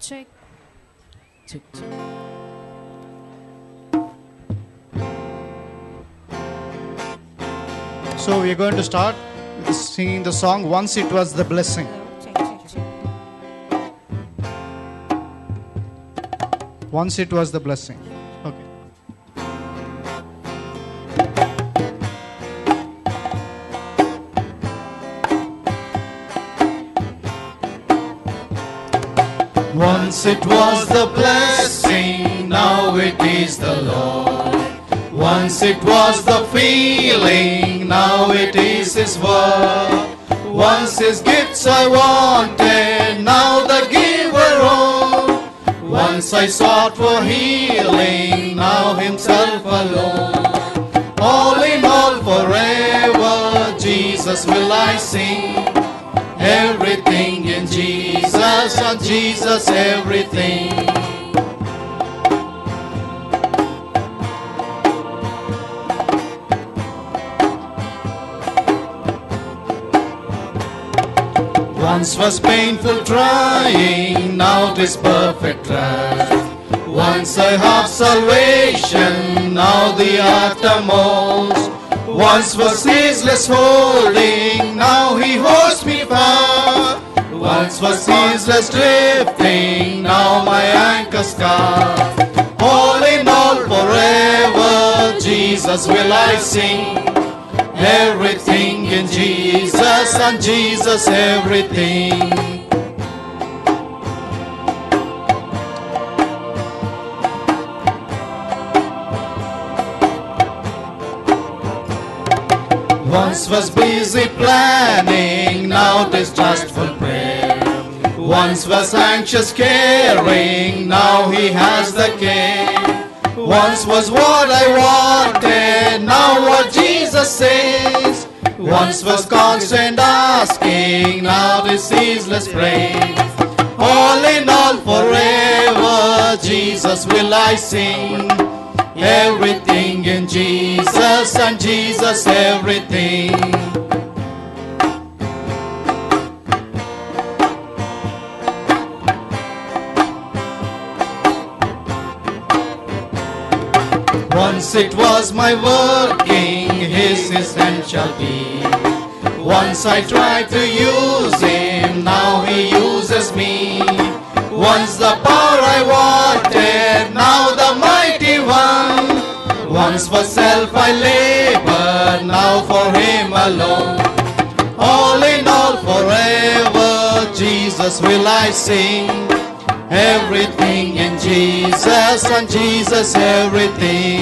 check. Check, check. So we are going to start with singing the song Once It Was the Blessing. Hello, check. Once it was the blessing. Okay. Once it was the blessing, now it is the Lord. Once it was the feeling, now it is His word. Once His gifts I wanted, now the giver on. Once I sought for healing, now Himself alone. All in all forever, Jesus will I sing. Everything in Jesus, and Jesus everything. Once was painful trying, now 'tis perfect rest. Once I have salvation, now the uttermost. Once was ceaseless holding, now He holds me fast. Once was ceaseless drifting, now my anchor's cast. All in all forever, Jesus will I sing. Everything in Jesus, and Jesus everything. Once was busy planning, now 'tis trustful prayer. Once was anxious caring, now He has the care. Once was what I wanted, now what Jesus says. Once was constant asking, now this ceaseless praise. All in all forever, Jesus will I sing. Everything in Jesus, and Jesus everything. Once it was my working, His essential be. Once I tried to use Him, now He uses me. Once the power I wanted, now the mighty one. Once for self I labored, now for Him alone. All in all forever, Jesus will I sing. Everything in Jesus, and Jesus everything.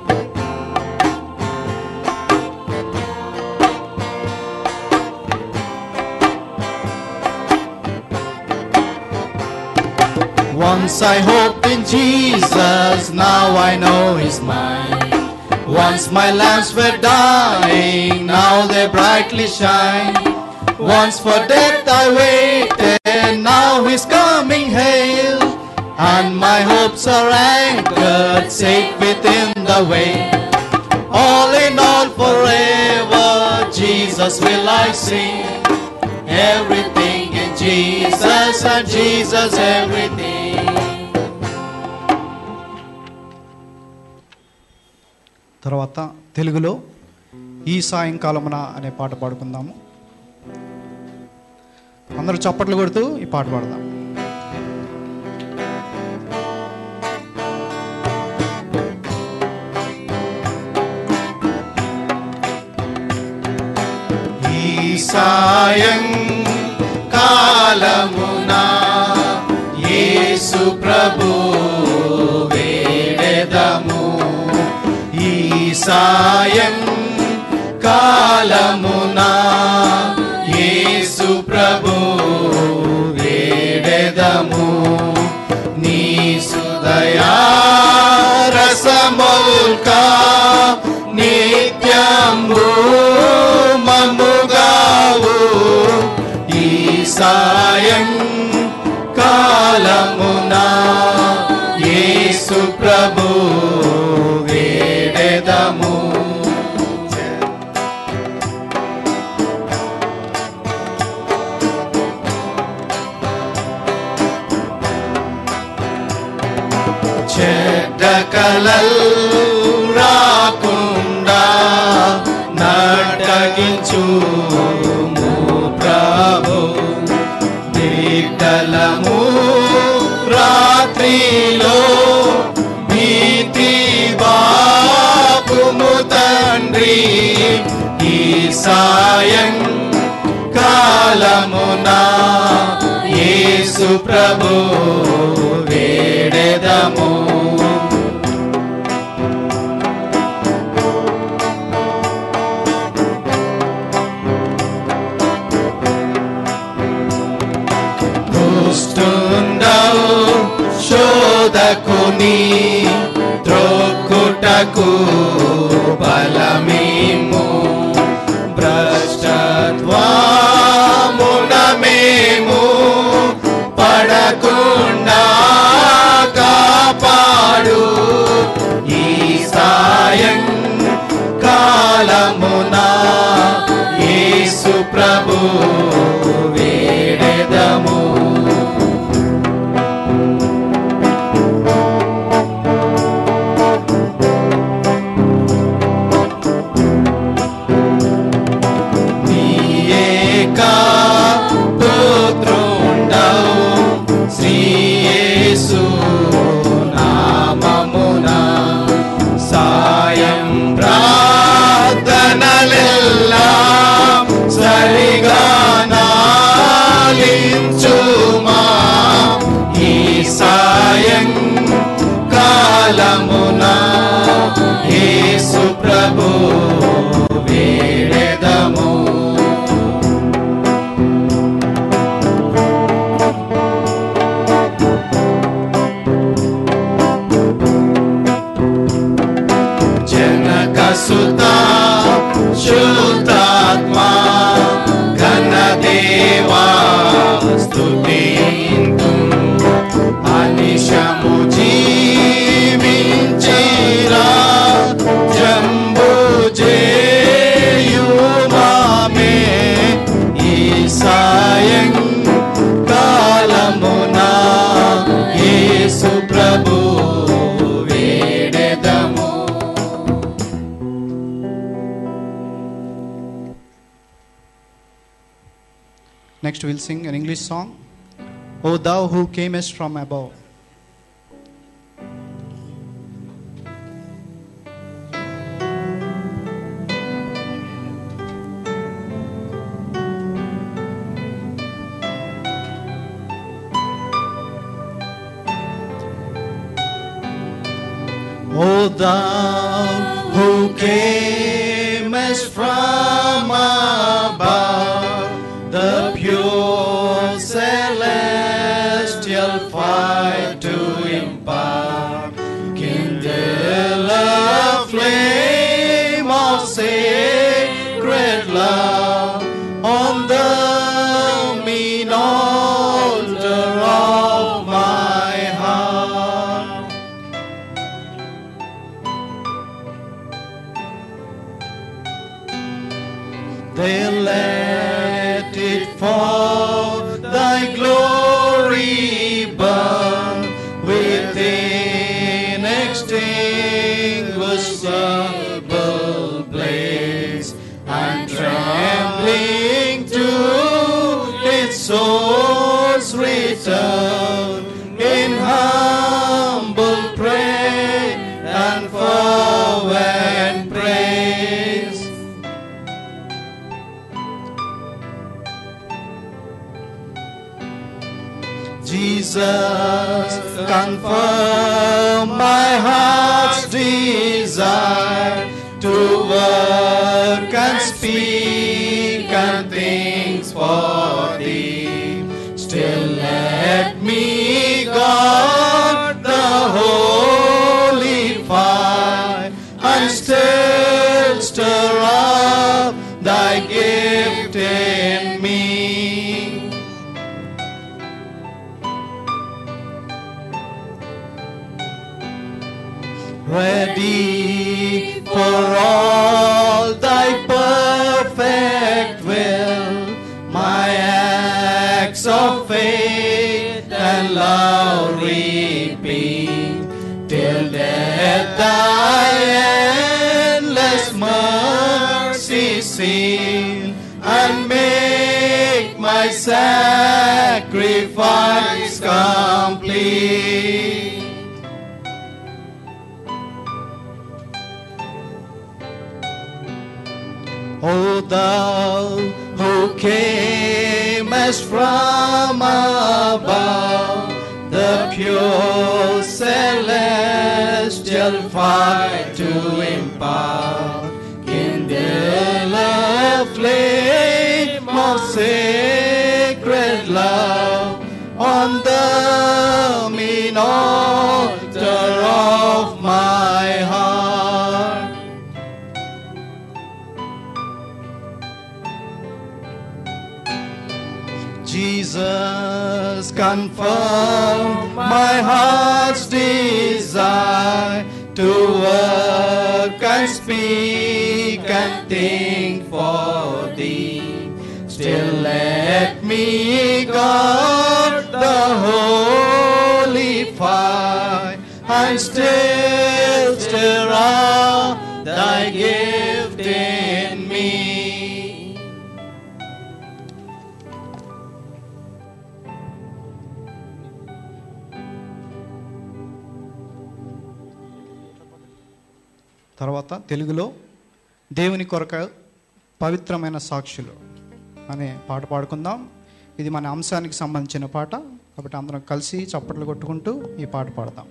Once I hoped in Jesus, now I know He's mine. Once my lamps were dying, now they brightly shine. Once for death I waited, now His coming hail. And my hopes are anchored, safe within the way. All in all forever, Jesus will I sing. Everything in Jesus, and Jesus everything. తర్వాత తెలుగులో ఈ సాయంకాలమున అనే పాట పాడుకుందాము. అందరూ చప్పట్లు కొడుతూ ఈ పాట పాడదాం. ఈ సాయం కాలమునా యేసు ప్రభు వేడెదము. ఈ సాయం కాలమునా యేసు ప్రభు వేడెదము. నీ సుదయా రసముల్కా నిత్యంబు మమ్ముగావు. ఈ సాయం కాలమునా యేసు ప్రభు వేడెదము. కలల్ రాకుండా నటగించుము ప్రభు. దీటలము రాత్రిలో భీతి బాపుము తండ్రి. ఈ సాయం కాలమున యేసు ప్రభు వేడెదము. దుష్టుండవు శోధకుని త్రొక్కుటకు బలమేము. భ్రష్టత్వమున మేము పడకుండా కాపాడు. ఈ సాయం కాలమున యేసు ప్రభు వేడెదము. యేసు ప్రభు వేడెదము. జనకసుత శుద్ధాత్మా ఘనదేవా స్తుతింతు. అనిశము జీవించిరా జంబు జేయుమామే. ఈ సాయం కాలమున యేసు ప్రభు వేడెదము. Next we'll sing an English song, O Thou Who Camest from Above. O Thou who camest from above, the pure celestial fire to impart, kindle a flame of sacred love on the mean altar of my heart. They let it fall, thy glory burn with inextinguishable blaze, and trembling to its source return in humble prayer and fervent praise. Jesus, confirm my heart's desire to work and speak and things for thee. Still let me guard the holy fire and still stir up thy gift in me. Ready for all thy perfect will, my acts of faith and love repeat till death and make my sacrifice complete. O thou who camest from above, the pure celestial fire to impart, kindle a flame of sacred love on the mean altar of my heart. Jesus, confirm my heart's desire to work and speak and think for thee. Still let me guard the holy fire and still stir out thy gift in me. తర్వాత తెలుగులో దేవుని కొరకు పవిత్రమైన సాక్షులు అనే పాట పాడుకుందాం. ఇది మన అంశానికి సంబంధించిన పాట కాబట్టి అందరం కలిసి చప్పట్లు కొట్టుకుంటూ ఈ పాట పాడదాం.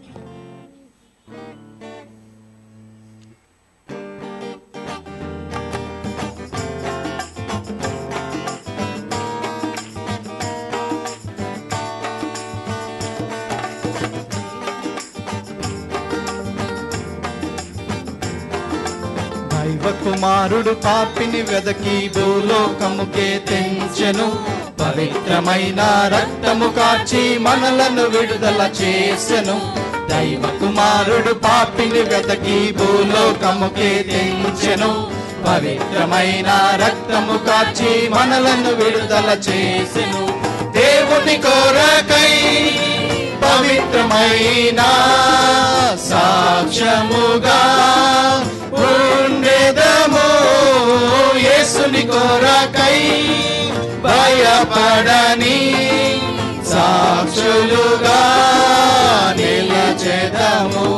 కుమారుడు పాపిని వెదకి భూలోకముకే తెంచెను, పవిత్రమైన రక్తము కార్చి మనలను విడుదల చేసెను. దైవ కుమారుడు పాపిని వెదకి భూలోకముకే తెంచెను, పవిత్రమైన రక్తము కార్చి మనలను విడుదల చేసెను. దేవుని కొరకై పవిత్రమైన సాక్ష్యముగా ఉండెదము, యేసుని కొరకై భయపడని సాక్షులుగా నిలచెదము.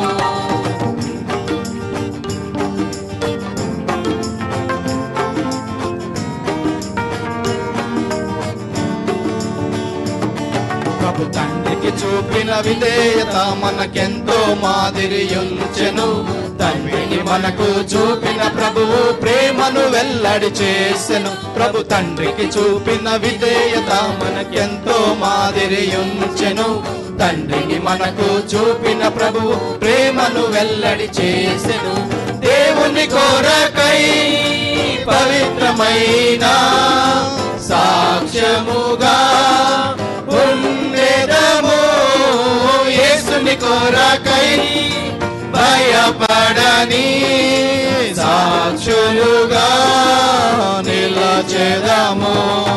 ప్రభు తండ్రికి చూపిన విధేయత మనకెంతో మాదిరియుంచెను. తండ్రిని మనకు చూపిన ప్రభువు ప్రేమను వెల్లడి చేసెను. ప్రభు తండ్రికి చూపిన విధేయత మనకెంతో మాదిరియుంచెను. తండ్రిని మనకు చూపిన ప్రభువు ప్రేమను వెల్లడి చేసెను. దేవుని కొరకై పవిత్రమైన సాక్ష్యముగా ఉండెదము, యేసుని కొరకై భయపడని సాక్షులుగా నిలచెదము.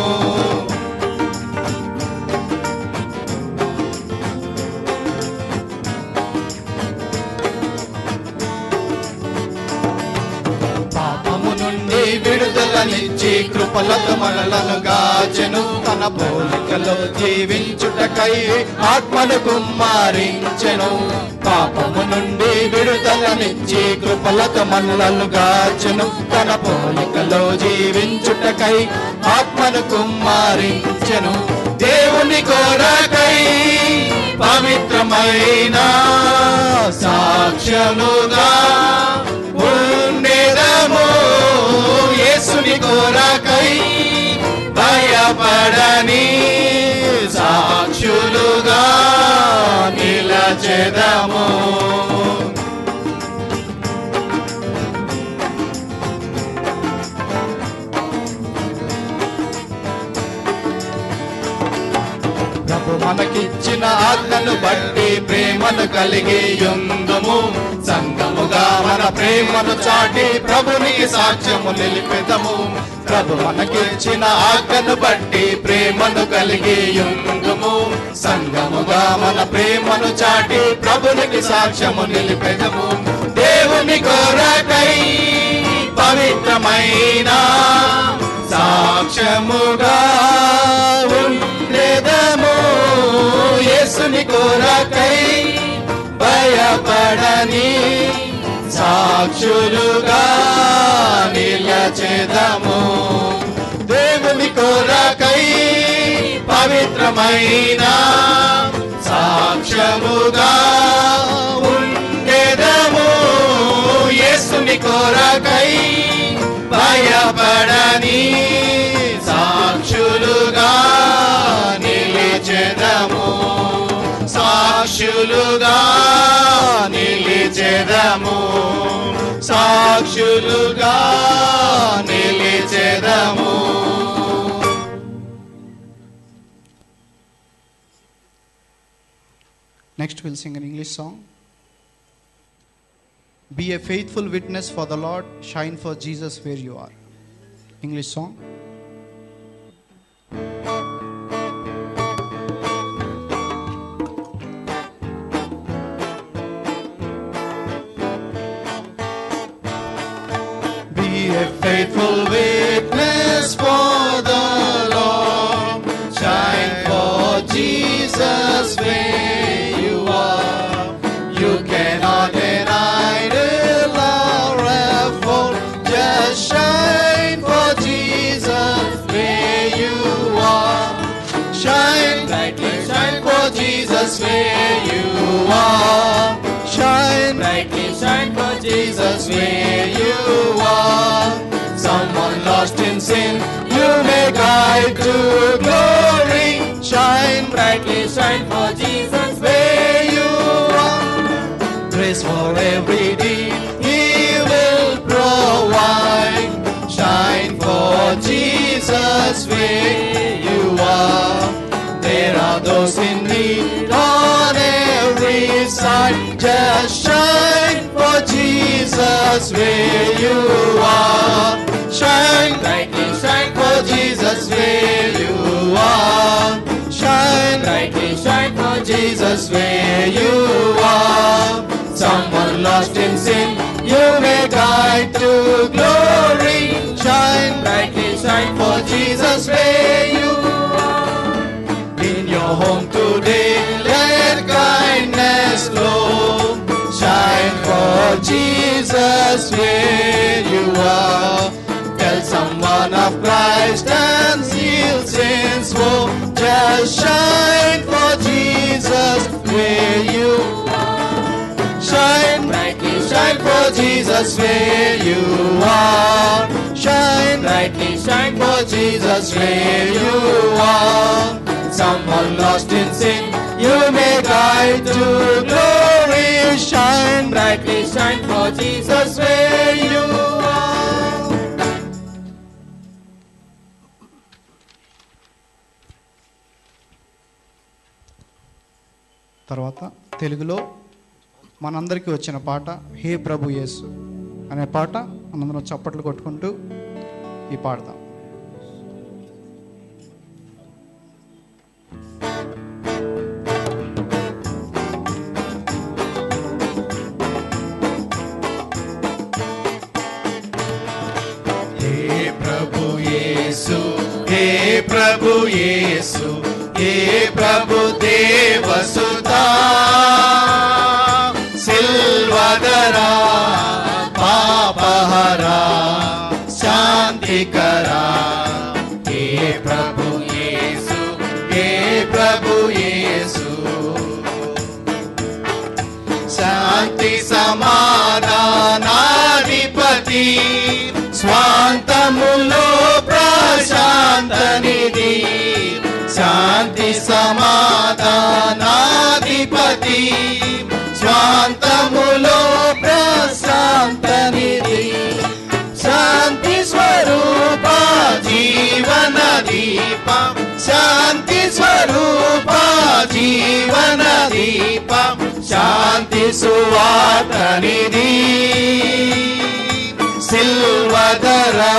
పాపము నుండి విడుదలనిచ్చి కృపలతో మనలను గాచెను. తన పోలికలో జీవించుటకై ఆత్మను కుమ్మరించెను. పాపము నుండి విడుదలనిచ్చి కృపలతో మనలను గాచెను. తన పోలికలో జీవించుటకై ఆత్మను కుమ్మరించెను. దేవుని కొరకై పవిత్రమైన సాక్ష్యముగా ఉండెదము, యేసుని కొరకై భయపడని సాక్షులుగా నిలచెదము. ప్రభు మనకిచ్చిన ఆజ్ఞను బట్టి ప్రేమను కలిగి యుందుము. సంగముగా మన ప్రేమను చాటి ప్రభునికి సాక్ష్యము నిలిపెదము. ప్రభు మనకిచ్చిన ఆజ్ఞను బట్టి ప్రేమను కలిగి యుందుము. సంగముగా మన ప్రేమను చాటి ప్రభునికి సాక్ష్యము నిలిపెదము. దేవుని కొరకై పవిత్రమైన సాక్ష్యముగా ఉండెదము యేసుని కొరకై భయపడని సాక్షులుగా నిలచెదము దేవుని కొరకై పవిత్రమైన సాక్ష్యముగా ఉండెదము యేసుని కొరకై భయపడని సాక్షులుగా నిలిచెదము సాక్షులుగా నిలిచెదము సాక్షులుగా నిలిచెదము. Next we'll sing an English song. Be a faithful witness for the Lord, shine for Jesus where you are. English song. Be a faithful witness for the Lord, shine for Jesus where you are. You cannot deny the love effort, just shine for Jesus where you are. Shine brightly, shine for Jesus where you are. Shine brightly, shine for Jesus where you are. Someone lost in sin, you may guide to glory. Shine brightly, shine for Jesus where you are. Grace for every deed He will provide. Shine for Jesus where you are. There are those in need on every side. Just shine for Jesus where you are. Shine brightly, shine for Jesus where you are. Shine brightly, shine for Jesus where you are. Someone lost in sin, you may guide to glory. Shine brightly, shine for Jesus where you are. In your home today, let kindness flow. Shine for Jesus where you are. Tell someone of Christ and heal sin's woe. Just shine for Jesus where you are. Shine brightly, shine for Jesus where you are. Shine brightly, shine for Jesus where you are. Someone lost in sin, you may guide to glory. Shine brightly, shine for Jesus where you are. తర్వాత తెలుగులో మనందరికీ వచ్చిన పాట హే ప్రభు యేసు అనే పాట మనందరం చప్పట్లు కొట్టుకుంటూ ఈ పాడదాం. हे प्रभु येसु, हे प्रभु येसु, हे प्रभु देवसुता सिल्वदरा पापहरा शांतिकरा. हे प्रभु येसु, हे प्रभु येसु, शांति समाधानाधिपति స్వాంతములో ప్రశాంత నిధి. శాంతి సమాధానాధిపతి స్వాంతములో ప్రశాంత నిధి. శాంతి స్వరూప జీవన దీపం, శాంతి స్వరూప జీవన దీపం, శాంతి సువార్త నిధి. సిల్వదరా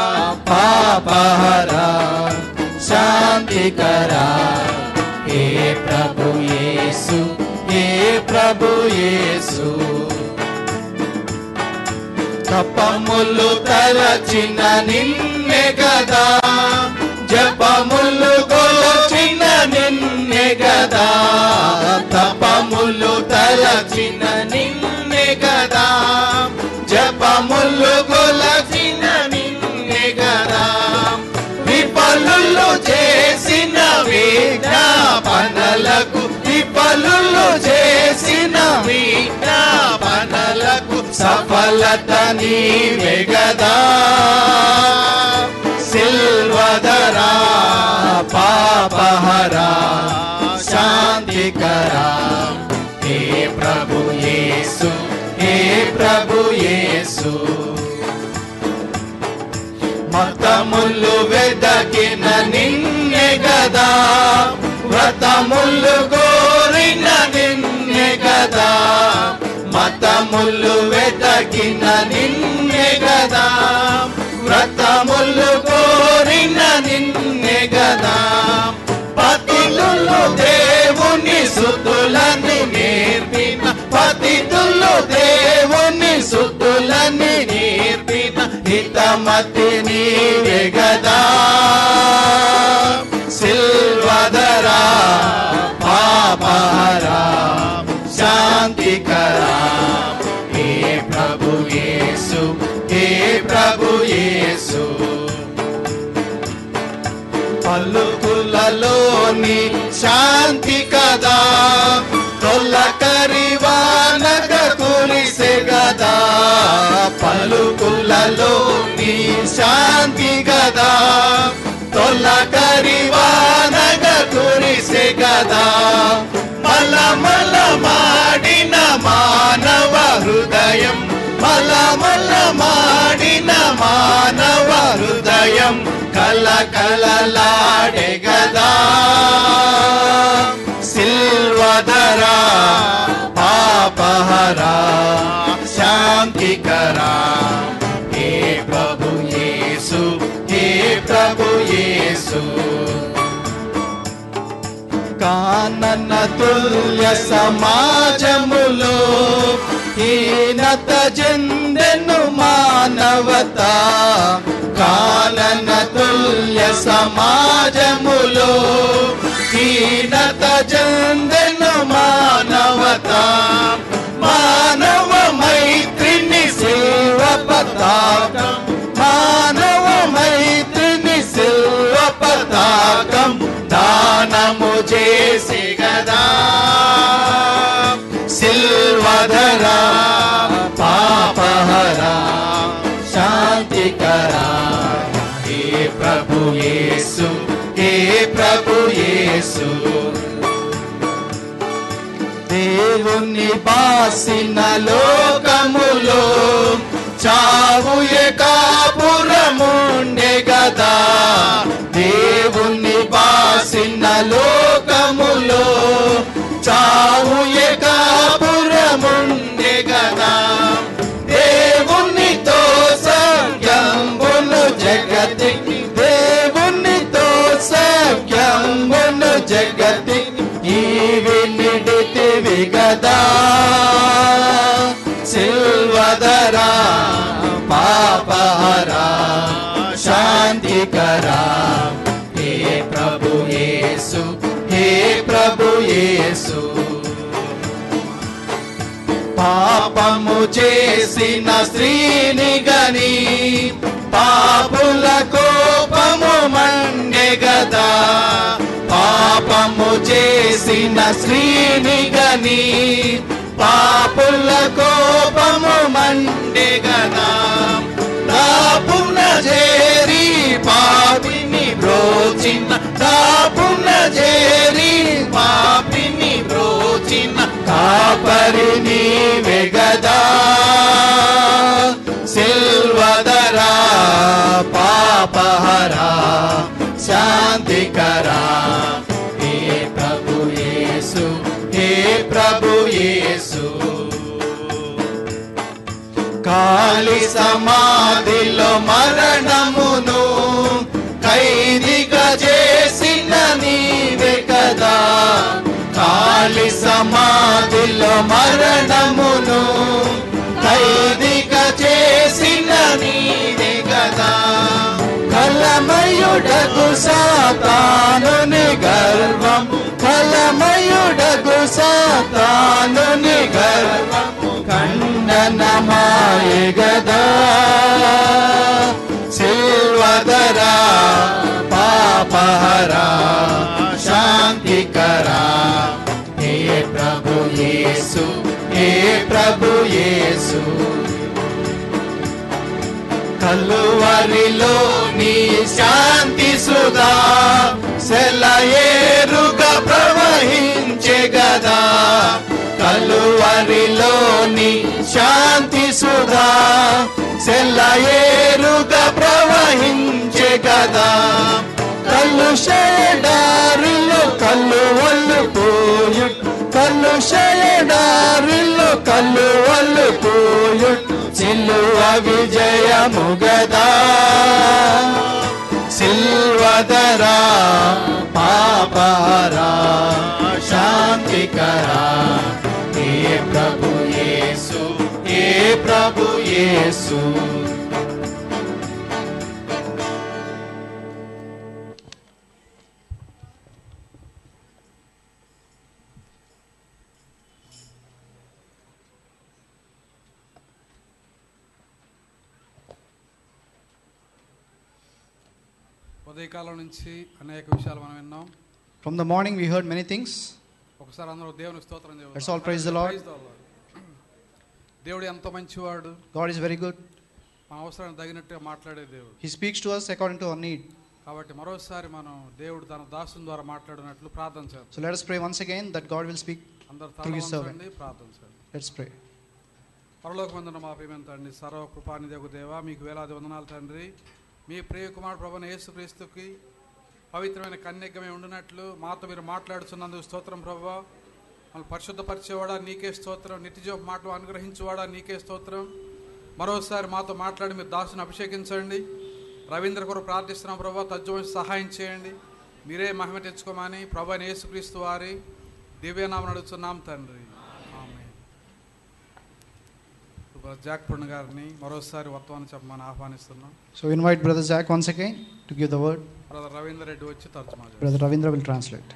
పాపహరా శాంతికరా. हे प्रभु येसु, हे प्रभु येसु, కపములు తలచిన నిన్ను నిన్నే గదా, జపములు కొలచిన నిన్నే గదా, తపములు తలచిన నిన్నే గదా, జపములు కొలచిన నిన్నే గదా, విఫలులు చేసిన విజ్ఞాపనలకు, విఫలులు చేసిన విజ్ఞాపనలకు సఫలత నీవే గదా, సిల్వధరా పాపహరా శాంతికరా, హే ప్రభు యేసు, హే ప్రభు యేసు. మతములు వెదకిన నిన్నే గదా, వ్రతములు కోరిన నిన్నే గదా, మతములు వెదకిన నిన్నే గదా, వ్రతములు కోరిన నిన్నే గదా, పతితులు దేవుని సుతులని నేర్పిన, పతితులు దేవుని సుతులని నేర్పిన హితమతి నీవే గదా, సిల్వధరా పాపహరా శాంతికరా, హే ప్రభు యేసు, హే ప్రభు యేసు. పలుకులలోని శాంతి కదా, తొలకరి వానగ కురిసె గదా, పలుకులలోని శాంతి గదా, తొలకరి వానగ కురిసె గదా, మలమల మాడిన మానవ హృదయం, మలమల మాడిన మానవ హృదయం కలకలలాడే గదా, సిల్వధరా పాపహరా శాంతికరా, హే ప్రభు యేసు, హే ప్రభు యేసు. కానన తుల్య సమాజములో హీనత చెందెను మానవత, కానన తుల్య సమాజములో హీనత చెందెను మానవత, మానవ మైత్రిని సిల్వ పతాకం, మానవ మైత్రిని సిల్వ పతాకం దానము చేసి గదా, సిల్వధరా పాపహరా శాంతికరా, హే ప్రభు యేసు, హే ప్రభు యేసు. దేవుని బాసిన లోకములో చావు కాపురముండే గదా, దేవుని బాసిన లోకములో చావు కాపురముండే గదా, దేవునితో సఖ్యంబును జగతికి, దేవునితో సఖ్యంబును జగతికి ఈవి నిడితివి గదా, సిల్వధరా పాపహరా శాంతికరా, హే ప్రభు యేసు, హే ప్రభు యేసు. పాపము చేసిన స్త్రీని గని పాపుల కోపము మండే గదా, పాపము చేసిన స్త్రీని గని పాపుల కోపము మండే గదా, దాపున చేరి పాపిని బ్రోచిన, దాపున చేరి పాపిని బ్రోచిన కాపరి నీవే గదా, సిల్వధరా పాపహరా శాంతికరా, హే ప్రభు యేసు, హే ప్రభు యేసు. కాలి సమాధిలో మరణమును ఖైదీగా చేసిన నీవే కదా, కాలి సమాధిలో మరణమును ఖైదీగా చేసిన నీవే కదా, బలమయుడగు సాతానుని గర్వం, బలమయుడగు సాతానుని గర్వం ఖండనమాయె గదా. సిల్వదరా పాపహరా శాంతికరా, హే ప్రభు యేసు, హే ప్రభు యేసు. కలువరిలో నీ శాంతి సుధా సెలయేరుగా ప్రవహించే గదా. కలువరిలో నీ శాంతి సుధా సెలయేరుగా ప్రవహించే గదా. కలుషయడారిలో కలువలు పోయుట్, కలుషయడారిలో కలువలు పోయుట్, సిలువ విజయము గదా. సిల్వదరా పాపహరా శాంతికరా, హే ప్రభు యేసు, హే ప్రభు యేసు. ఉదయకాలం నుంచి అనేక విషయాలు మనం విన్నాం. From the morning we heard many things. ఒకసారి అందరూ దేవుని స్తోత్రం చేద్దాం. Let's all praise the Lord. దేవుడు ఎంతో మంచివాడు. God is very good. మా అవసరానికి తగినట్టుగా మాట్లాడే దేవుడు. He speaks to us according to our need. కాబట్టి మరోసారి మనం దేవుడు తన దాసుని ద్వారా మాట్లాడినట్లు ప్రార్థన చేద్దాం. So let us pray once again that God will speak అందరూ through his servant. తలవంచండి, ప్రార్థన చేద్దాం. Let's pray. పరలోకమందున్న మా ప్రియమైన తండ్రి, సర్వ కృపానిధియగు దేవా, మీకు వేలాది వందనాలు తండ్రి. మీ ప్రియ కుమారుడు ప్రభువైన యేసుక్రీస్తుకి పవిత్రమైన కన్యకమే ఉండినట్లు మాతో మీరు మాట్లాడుతున్నందుకు స్తోత్రం ప్రభువా. మళ్ళీ పరిశుద్ధపరిచేవాడా నీకే స్తోత్రం, నిత్యజీవ మాటలు అనుగ్రహించేవాడా నీకే స్తోత్రం. మరోసారి మాతో మాట్లాడి మీరు దాసుని అభిషేకించండి. రవీంద్ర కొరకు ప్రార్థిస్తున్నాం ప్రభువా, తజ్జుమని సహాయం చేయండి. మీరే మహిమ తెచ్చుకోమని ప్రభువైన యేసుక్రీస్తు వారి దివ్యనామం అడుగుతున్నాం తండ్రి, ఆమేన్. జాక్ పుణ్య గారిని మరోసారి వర్తమానం చెప్పమని ఆహ్వానిస్తున్నాం. So invite Brother Zach once again to give the word. Brother Ravindra Reddy వచ్చి తర్జుమా చేస్తారు. Brother Ravindra will translate.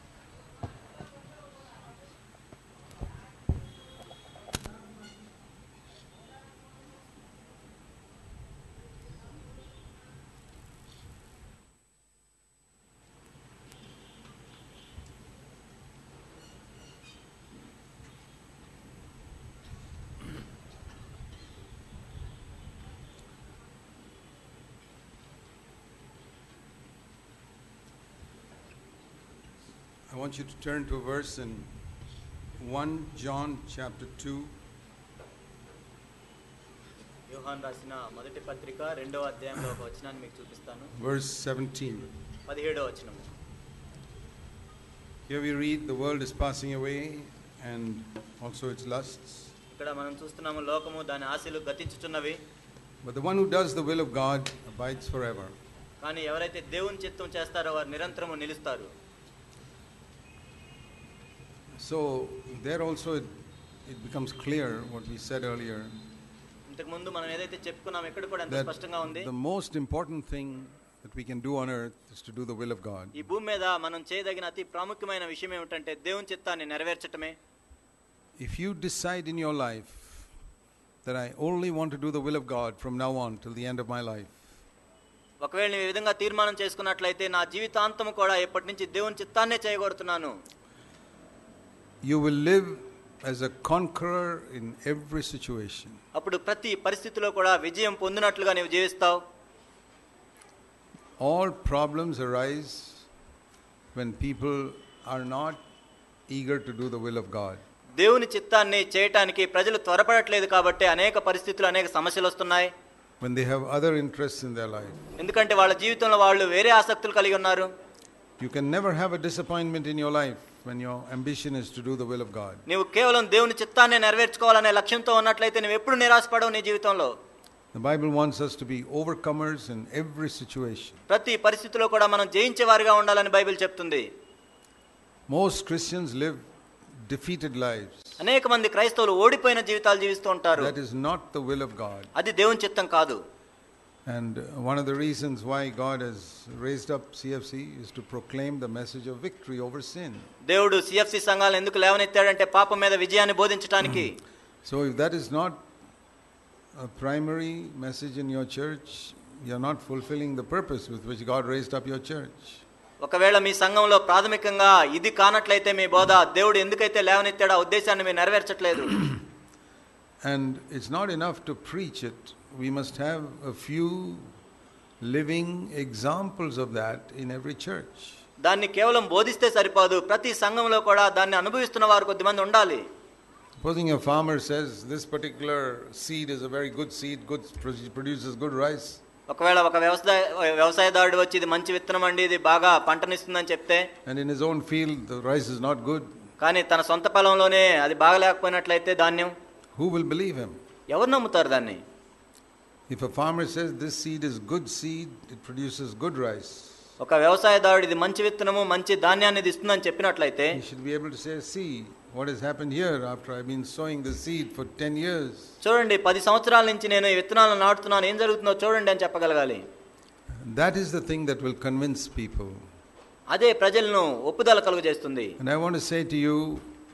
I want you to turn to a verse in 1 John chapter 2. యోహాను రాసిన మొదటి పత్రిక 2వ అధ్యాయంలో ఒక వచనాన్ని మీకు చూపిస్తాను. Verse 17. 17వ వచనం. Here we read, the world is passing away and also its lusts. ఇక్కడ మనం చూస్తున్నాము లోకము దాని ఆశలు గతించుచున్నవి. But the one who does the will of God abides forever. కానీ ఎవరైతే దేవుని చిత్తం చేస్తారో వారు నిరంతరము నిలుస్తారు. So there also it becomes clear what we said earlier, ఇంతకు ముందు మనం ఏదైతే చెప్పుకున్నాం ఇక్కడ కూడా ఎంత that స్పష్టంగా ఉంది. the most important thing that we can do on earth is to do the will of God. ఈ భూమి మీద మనం చేయదగిన అతి ప్రాముఖ్యమైన విషయం ఏమిటంటే దేవుని చిత్తాన్ని నెరవేర్చటమే. If you decide in your life that I only want to do the will of God from now on till the end of my life, ఒకవేళ నేను ఈ విధంగా తీర్మానం చేసుకున్నట్లయితే నా జీవితాంతం కూడా ఎప్పటి నుంచి దేవుని చిత్తాన్నే చేయగోరుతున్నాను, you will live as a conqueror in every situation. అప్పుడు ప్రతి పరిస్థితిలో కూడా విజయం పొందినట్లుగా నీవు జీవిస్తావు. All problems arise when people are not eager to do the will of God. దేవుని చిత్తాన్ని చేయటానికి ప్రజలు త్వరపడట్లేదు కాబట్టి అనేక పరిస్థితులు అనేక సమస్యలు వస్తున్నాయి. When they have other interests in their life. ఎందుకంటే వాళ్ళ జీవితంలో వాళ్ళు వేరే ఆసక్తులు కలిగి ఉన్నారు. You can never have a disappointment in your life when your ambition is to do the will of God. నీవు కేవలం దేవుని చిత్తాన్ని నెరవేర్చుకోవాలనే లక్ష్యంతో ఉన్నట్లయితే నువ్వు ఎప్పుడు నిరాశపడవు నీ జీవితంలో. The Bible wants us to be overcomers in every situation. ప్రతి పరిస్థితిలో కూడా మనం జయించే వారిగా ఉండాలని బైబిల్ చెప్తుంది. Most Christians live defeated lives. అనేక మంది క్రైస్తవులు ఓడిపోయిన జీవితాలు జీవిస్తూ ఉంటారు. That is not the will of God. అది దేవుని చిత్తం కాదు. And one of the reasons why God has raised up CFC is to proclaim the message of victory over sin. దేవుడు సిఎఫ్సి సంఘాలను ఎందుకు లేవనెత్తాడంటే పాపం మీద విజయాన్ని బోధించడానికి. So if that is not a primary message in your church, you are not fulfilling the purpose with which God raised up your church. ఒకవేళ మీ సంఘంలో ప్రాథమికంగా ఇది కానట్లయితే మీ బోధ దేవుడు ఎందుకైతే లేవనెత్తాడో ఆ ఉద్దేశాన్ని మీరు నెరవేర్చట్లేదు. And it's not enough to preach it. We must have a few living examples of that in every church. దాన్ని కేవలం బోధిస్తే సరిపోదు, ప్రతి సంఘంలో కూడా దాన్ని అనుభవిస్తున్న వారు కొద్దిమంది ఉండాలి. Supposing a farmer says this particular seed is a very good seed, produces good rice. ఒకవేళ ఒక వ్యవసాయదారుడు వచ్చి ఇది మంచి విత్తనం అండి, ఇది బాగా పంటనిస్తుందని చెప్తే, and in his own field the rice is not good, కానీ తన సొంత పొలంలోనే అది బాగా లేకపోయినట్లయితే ధాన్యం, who will believe him? ఎవరు నమ్ముతారు దాన్ని? If a farmer says this seed is good seed, it produces good rice, ఒక వ్యవసాయదారుడు ఇది మంచి విత్తనము మంచి ధాన్యాన్ని ఇది ఇస్తుందని చెప్పినట్లయితే, he should be able to say, see what has happened here after I've been sowing the seed for 10 years. చూడండి 10 సంవత్సరాల నుంచి నేను ఈ విత్తనాలను నాటుతున్నాను, ఏం జరుగుతుందో చూడండి అని చెప్పగలగాలి. That is the thing that will convince people. అదే ప్రజలను ఒప్పుదల కలుగజేస్తుంది. And I want to say to you,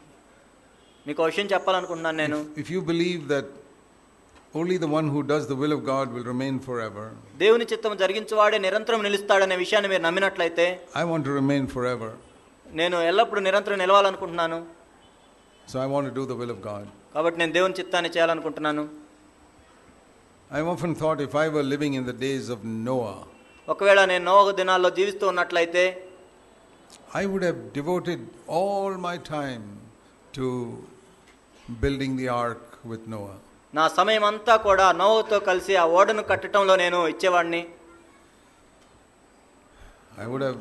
మీకు ఒక విషయం చెప్పాలనుకుంటున్నాను నేను. if you believe that only the one who does the will of God will remain forever, దేవుని చిత్తము జరిగించువాడే నిరంతరం నిలుస్తాడనే విషయాన్ని మీరు నమ్మినట్లయితే, I want to remain forever. నేను ఎల్లప్పుడూ నిరంతరం నిలవాలనుకుంటున్నాను. So I want to do the will of God. కాబట్టి నేను దేవుని చిత్తాన్ని చేయాలనుకుంటున్నాను. I've often thought if I were living in the days of Noah, ఒకవేళ నేను నోవహు దినాల్లో జీవిస్తూ ఉన్నట్లయితే, I would have devoted all my time to building the ark with Noah. నా సమయం అంతా కూడా నోవహుతో కలిసి ఆ ఓడను కట్టడంలో నేను ఇచ్చేవాడిని. I would have,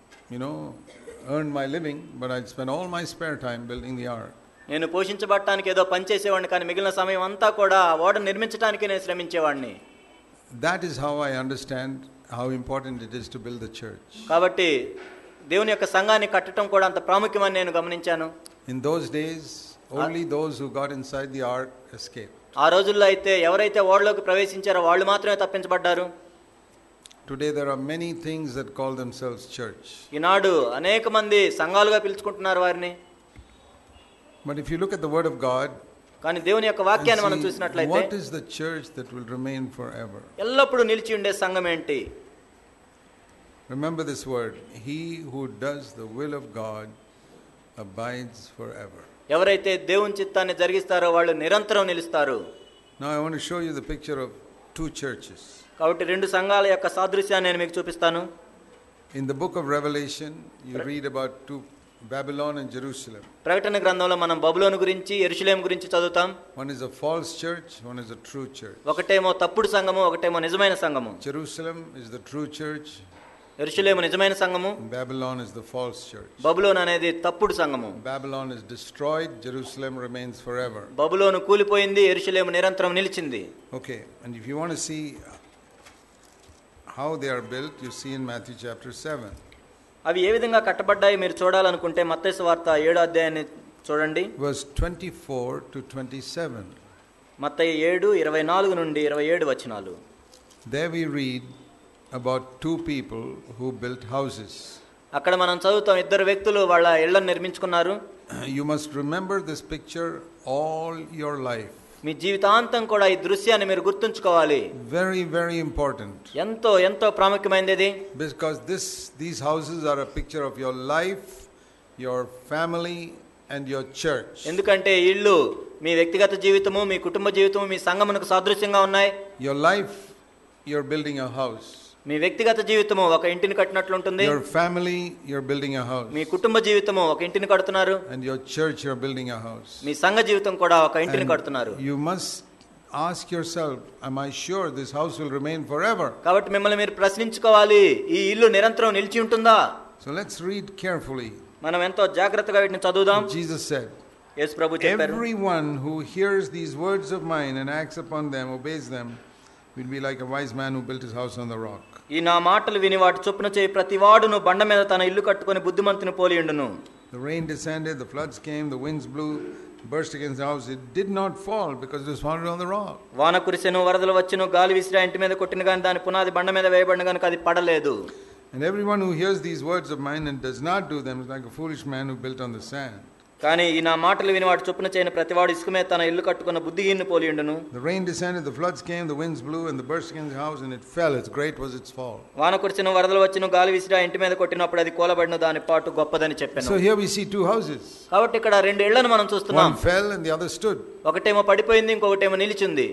earned my living, but I'd spend all my spare time building the ark. నేను పోషించబడటానికి ఏదో పని చేసేవాడిని, కానీ మిగిలిన సమయం అంతా కూడా ఆ ఓడను నిర్మించడానికి నేను శ్రమించేవాడిని. That is how I understand how important it is to build the church. కాబట్టి దేవుని యొక్క సంఘాన్ని కట్టడం కూడా అంత ప్రాముఖ్యమని నేను గమనించాను. In those days, only those who got inside the ark escaped. ఆ రోజుల్లో అయితే ఎవరైతే ఓడలోకి ప్రవేశించారో వాళ్ళు మాత్రమే తప్పించబడ్డారు. Today there are many things that call themselves church. ఈనాడు అనేక మంది సంఘాలుగా పిలుచుకుంటున్నారు వారిని. But if you look at the word of God, కానీ దేవుని యొక్క వాక్యాన్ని మనం and see చూసినట్లయితే, what is the church that will remain forever? ఎల్లప్పుడూ నిలిచి ఉండే సంఘం ఏంటి? Remember this word, he who does the will of God abides forever. ఎవరైతే దేవుని చిత్తాన్ని జరిగిస్తారో వాళ్ళు నిరంతరం నిలుస్తారు. Now I want to show you the picture of two churches. కాబట్టి రెండు సంఘాల యొక్క సాదృశ్యాన్ని నేను మీకు చూపిస్తాను. In the book of Revelation, you read about two, Babylon and Jerusalem. ప్రకటన గ్రంథంలో మనం బబులోను గురించి యెరూషలేం గురించి చదువుతాం. One is a false church, one is a true church. ఒకటేమో తప్పుడు సంఘము, ఒకటేమో నిజమైన సంఘము. Jerusalem is the true church, యెరూషలేము నిజమైన సంఘము, and Babylon is the false church. బబులోను అనేది తప్పుడు సంఘము. Babylon is destroyed, Jerusalem remains forever. బబులోను కూలిపోయింది, యెరూషలేము నిరంతరం నిలిచింది. Okay, and if you want to see how they are built, you see in Matthew chapter 7. అవి ఏ విధంగా కట్టబడ్డాయి మీరు చూడాలనుకుంటే మత్తయి సువార్త 7వ అధ్యాయాన్ని చూడండి. Verse 24 to 27. మత్తయి 7:24 నుండి 27 వచనాలు. There we read about two people who built houses. అక్కడ మనం చదువుతాం, ఇద్దరు వ్యక్తులు వాళ్ళ ఇళ్లను నిర్మించుకున్నారు. You must remember this picture all your life. మీ జీవితాంతం కూడా ఈ దృశ్యాన్ని మీరు గుర్తుంచుకోవాలి. Very, very important. ఎంతో ఎంతో ప్రాముఖ్యమైనది ఇది. Because these houses are a picture of your life, your family and your church. ఎందుకంటే ఇళ్ళు మీ వ్యక్తిగత జీవితము, మీ కుటుంబ జీవితము, మీ సంఘమునకు సాదృశ్యంగా ఉన్నాయి. Your life, you're building a house. మీ వ్యక్తిగత జీవితము ఒక ఇంటిని కట్టినట్లు ఉంటుంది. Your family, you're building a house. మీ కుటుంబ జీవితము ఒక ఇంటిని కడుతున్నారు. And your church, you're building a house. మీ సంఘ జీవితం కూడా ఒక ఇంటిని కడుతున్నారు. You must ask yourself, am I sure this house will remain forever? కాబట్టి మిమ్మల్ని మీరు ప్రశ్నించుకోవాలి, ఈ ఇల్లు నిరంతరం నిలిచి ఉంటుందా? So let's read carefully. మనం ఎంతో జాగ్రత్తగా వీటిని చదువుదాం. Jesus said, యేసు ప్రభు చెప్పారు, everyone who hears these words of mine and acts upon them, obeys them, will be like a wise man who built his house on the rock. ఈ నా మాటలు విని వాటి చొప్పున చేయి ప్రతివాడును బండ మీద తన ఇల్లు కట్టుకొని బుద్ధిమంతుని పోలి ఉండును. The rain descended, the floods came, the winds blew burst against the house, it did not fall because it was founded on the rock. వాన కురిసెను, వరదలు వచ్చెను, గాలి విసిరి ఆ ఇంటి మీద కొట్టిన కానీ దాని పునాది బండ మీద వేయబడిన కనుక అది పడలేదు. And everyone who hears these words of mine and does not do them is like a foolish man who built on the sand. కానీ ఈ నా మాటలు విని వాడు చొప్పున చేయని ప్రతివాడు ఇసుక మీద తన ఇల్లు కట్టుకున్న బుద్ధిహీనుని పోలి ఉండును. The rain descended, the floods came, the winds blew, and the burst against the house, and it fell. As great was its fall. వాన కురిసెను, వరదలు వచ్చెను, గాలి విసిరి ఆ ఇంటి మీద కొట్టినప్పుడు అది కూలబడిన, దాని పాటు గొప్పదని చెప్పాను. So here we see two houses. కాబట్టి ఇక్కడ రెండు ఇళ్లను మనం చూస్తున్నాం. One fell and the other stood. ఒకటేమో పడిపోయింది, ఇంకొకటేమో నిలిచింది.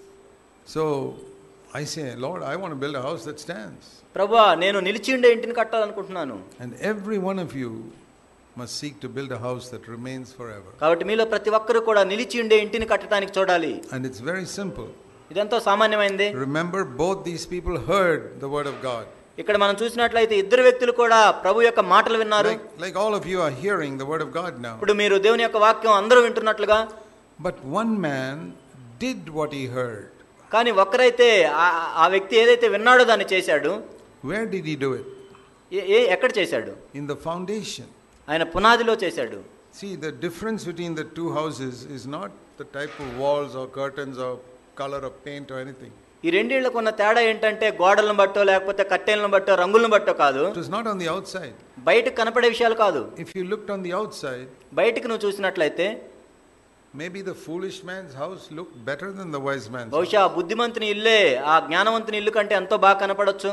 So I say, Lord, I want to build a house that stands. ప్రభువా, నేను నిలిచి ఉండే ఇంటిని కట్టాలనుకుంటున్నాను. And every one of you must seek to build a house that remains forever. కాబట్టి మీలో ప్రతి ఒక్కరు కూడా నిలిచి ఉండే ఇంటిని కట్టడానికి చూడాలి. And it's very simple. ఇదంతా సామాన్యమైంది. Remember, both these people heard the word of God. ఇక్కడ మనం చూసినట్లయితే ఇద్దరు వ్యక్తులు కూడా ప్రభు యొక్క మాటలు విన్నారు. Like all of you are hearing the word of God now. ఇప్పుడు మీరు దేవుని యొక్క వాక్యం అందరూ వింటున్నట్లుగా. But one man did what he heard. కానీ ఒక్కరైతే ఆ వ్యక్తి ఏదైతే విన్నాడో దాన్ని చేశాడు. Where did he do it? ఎక్కడ చేశాడు? In the foundation. ఆయన పునాదిలో చేశాడు. See, the difference between the two houses is not the type of walls or curtains or color of paint or anything. ఈ రెండిళ్లకు ఉన్న తేడా ఏంటంటే గోడలను బట్టో లేకపోతే కట్టెలను బట్టో రంగులను బట్టో కాదు. It was not on the outside. బయటకు కనపడే విషయాలు కాదు. If you looked on the outside, బయటకు నువ్వు చూసినట్లయితే maybe the foolish man's house looked better than the wise man's. బహుశా బుద్ధిమంతుని ఇల్లే ఆ జ్ఞానవంతుని ఇల్లు కంటే ఎంతో బాగా కనపడొచ్చు.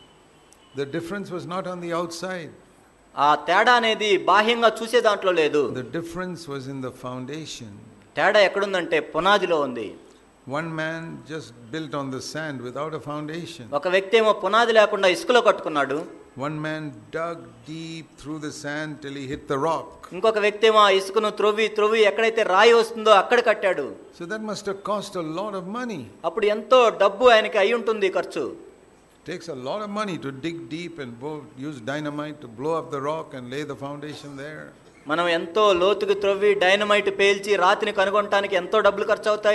The difference was not on the outside. ఆ తేడా అనేది బాహ్యంగా చూసే దాంట్లో లేదు. The difference was in the foundation. తేడా ఎక్కడుందంటే పునాదిలో ఉంది. One man just built on the sand without a foundation. ఒక వ్యక్తి ఏమో పునాది లేకుండా ఇసుకలో కట్టుకున్నాడు. One man dug deep through the sand till he hit the rock. ఇంకొక వ్యక్తి ఏమో ఆ ఇసుకను త్రొవ్వి ఎక్కడైతే రాయి వస్తుందో అక్కడ కట్టాడు. So that must have cost a lot of money. అప్పుడు ఎంతో డబ్బు ఆయనకి అయి ఉంటుంది ఖర్చు. It takes a lot of money to dig deep and use dynamite to blow up the rock and lay the foundation there. మనం ఎంతో లోతుకు త్రొవ్వి డైనమైట్ పేల్చి రాతిని కనుగొనడానికి ఎంతో డబ్బులు ఖర్చు అవుతాయి.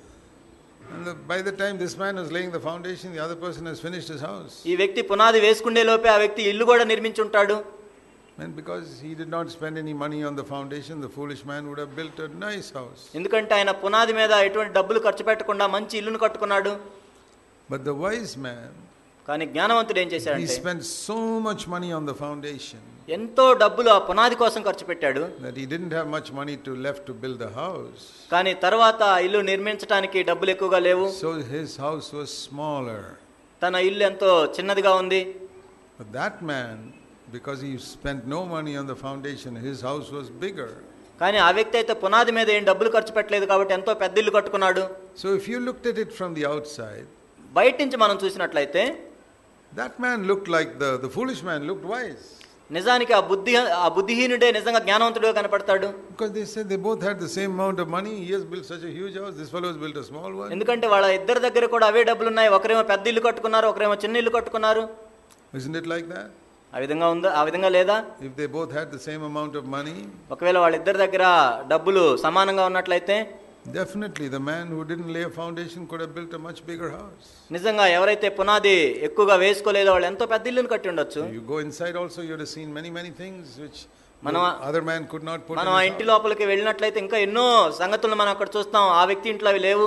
And by the time this man was laying the foundation, the other person has finished his house. ఈ వ్యక్తి పునాది వేసుకునే లోపే ఆ వ్యక్తి ఇల్లు కూడా నిర్మించుంటాడు. And because he did not spend any money on the foundation, the foolish man would have built a nice house. ఎందుకంటే ఆయన పునాది మీద ఎటువంటి డబ్బులు ఖర్చు పెట్టకుండా మంచి ఇల్లును కట్టుకున్నాడు. But the wise man, కానీ జ్ఞానవంతుడు ఏం he చేశాడంటే spent so much money on the foundation ఎంతో డబ్బులు ఆ పునాది కోసం ఖర్చు పెట్టాడు. that he didn't have much money left to build the house. కానీ తర్వాత ఇల్లు నిర్మించడానికి డబ్బులు ఎక్కువగా లేవు. So his house was smaller. తన ఇల్లు ఎంతో చిన్నదిగా ఉంది. But that man, because he spent no money on the foundation, his house was bigger. కానీ ఆ వ్యక్తి అయితే పునాది మీద ఏం డబ్బులు ఖర్చు పెట్టలేదు కాబట్టి ఎంతో పెద్ద ఇల్లు కట్టుకున్నాడు. So if you looked at it from the outside, బయట నుంచి మనం చూసినట్లయితే that man looked like the foolish man looked wise. నిజానికి ఆ బుద్ధిహీనుడే నిజంగా జ్ఞానవంతుడిగా కనపడతాడు. Because they said they both had the same amount of money. He has built such a huge house. This fellow has built a small one. ఎందుకంటే వాళ్ళ ఇద్దరి దగ్గర కూడా అవే డబ్బులు ఉన్నాయి. ఒకరేమో పెద్ద ఇల్లు కట్టుకున్నారు, ఒకరేమో చిన్న ఇల్లు కట్టుకున్నారు. Isn't it like that? ఆ విధంగా ఉందా? ఆ విధంగా లేదా? If they both had the same amount of money, ఒకవేళ వాళ్ళిద్దరి దగ్గర డబ్బులు సమానంగా ఉన్నట్లయితే definitely the man who didn't lay a foundation could have built a much bigger house. నిజంగా ఎవరైతే పునాది ఎక్కువగా వేసుకోలేదో వాళ్ళు ఎంతో పెద్ద ఇల్లును కట్టి ఉండొచ్చు. You go inside also, you would have seen many things which the other man could not put in మనం ఆ ఇంటి his house. లోపలికి వెళ్ళినట్లయితే ఇంకా ఎన్నో సంగతులను మనం అక్కడ చూస్తాం. ఆ వ్యక్తి ఇంట్లో అవి లేవు.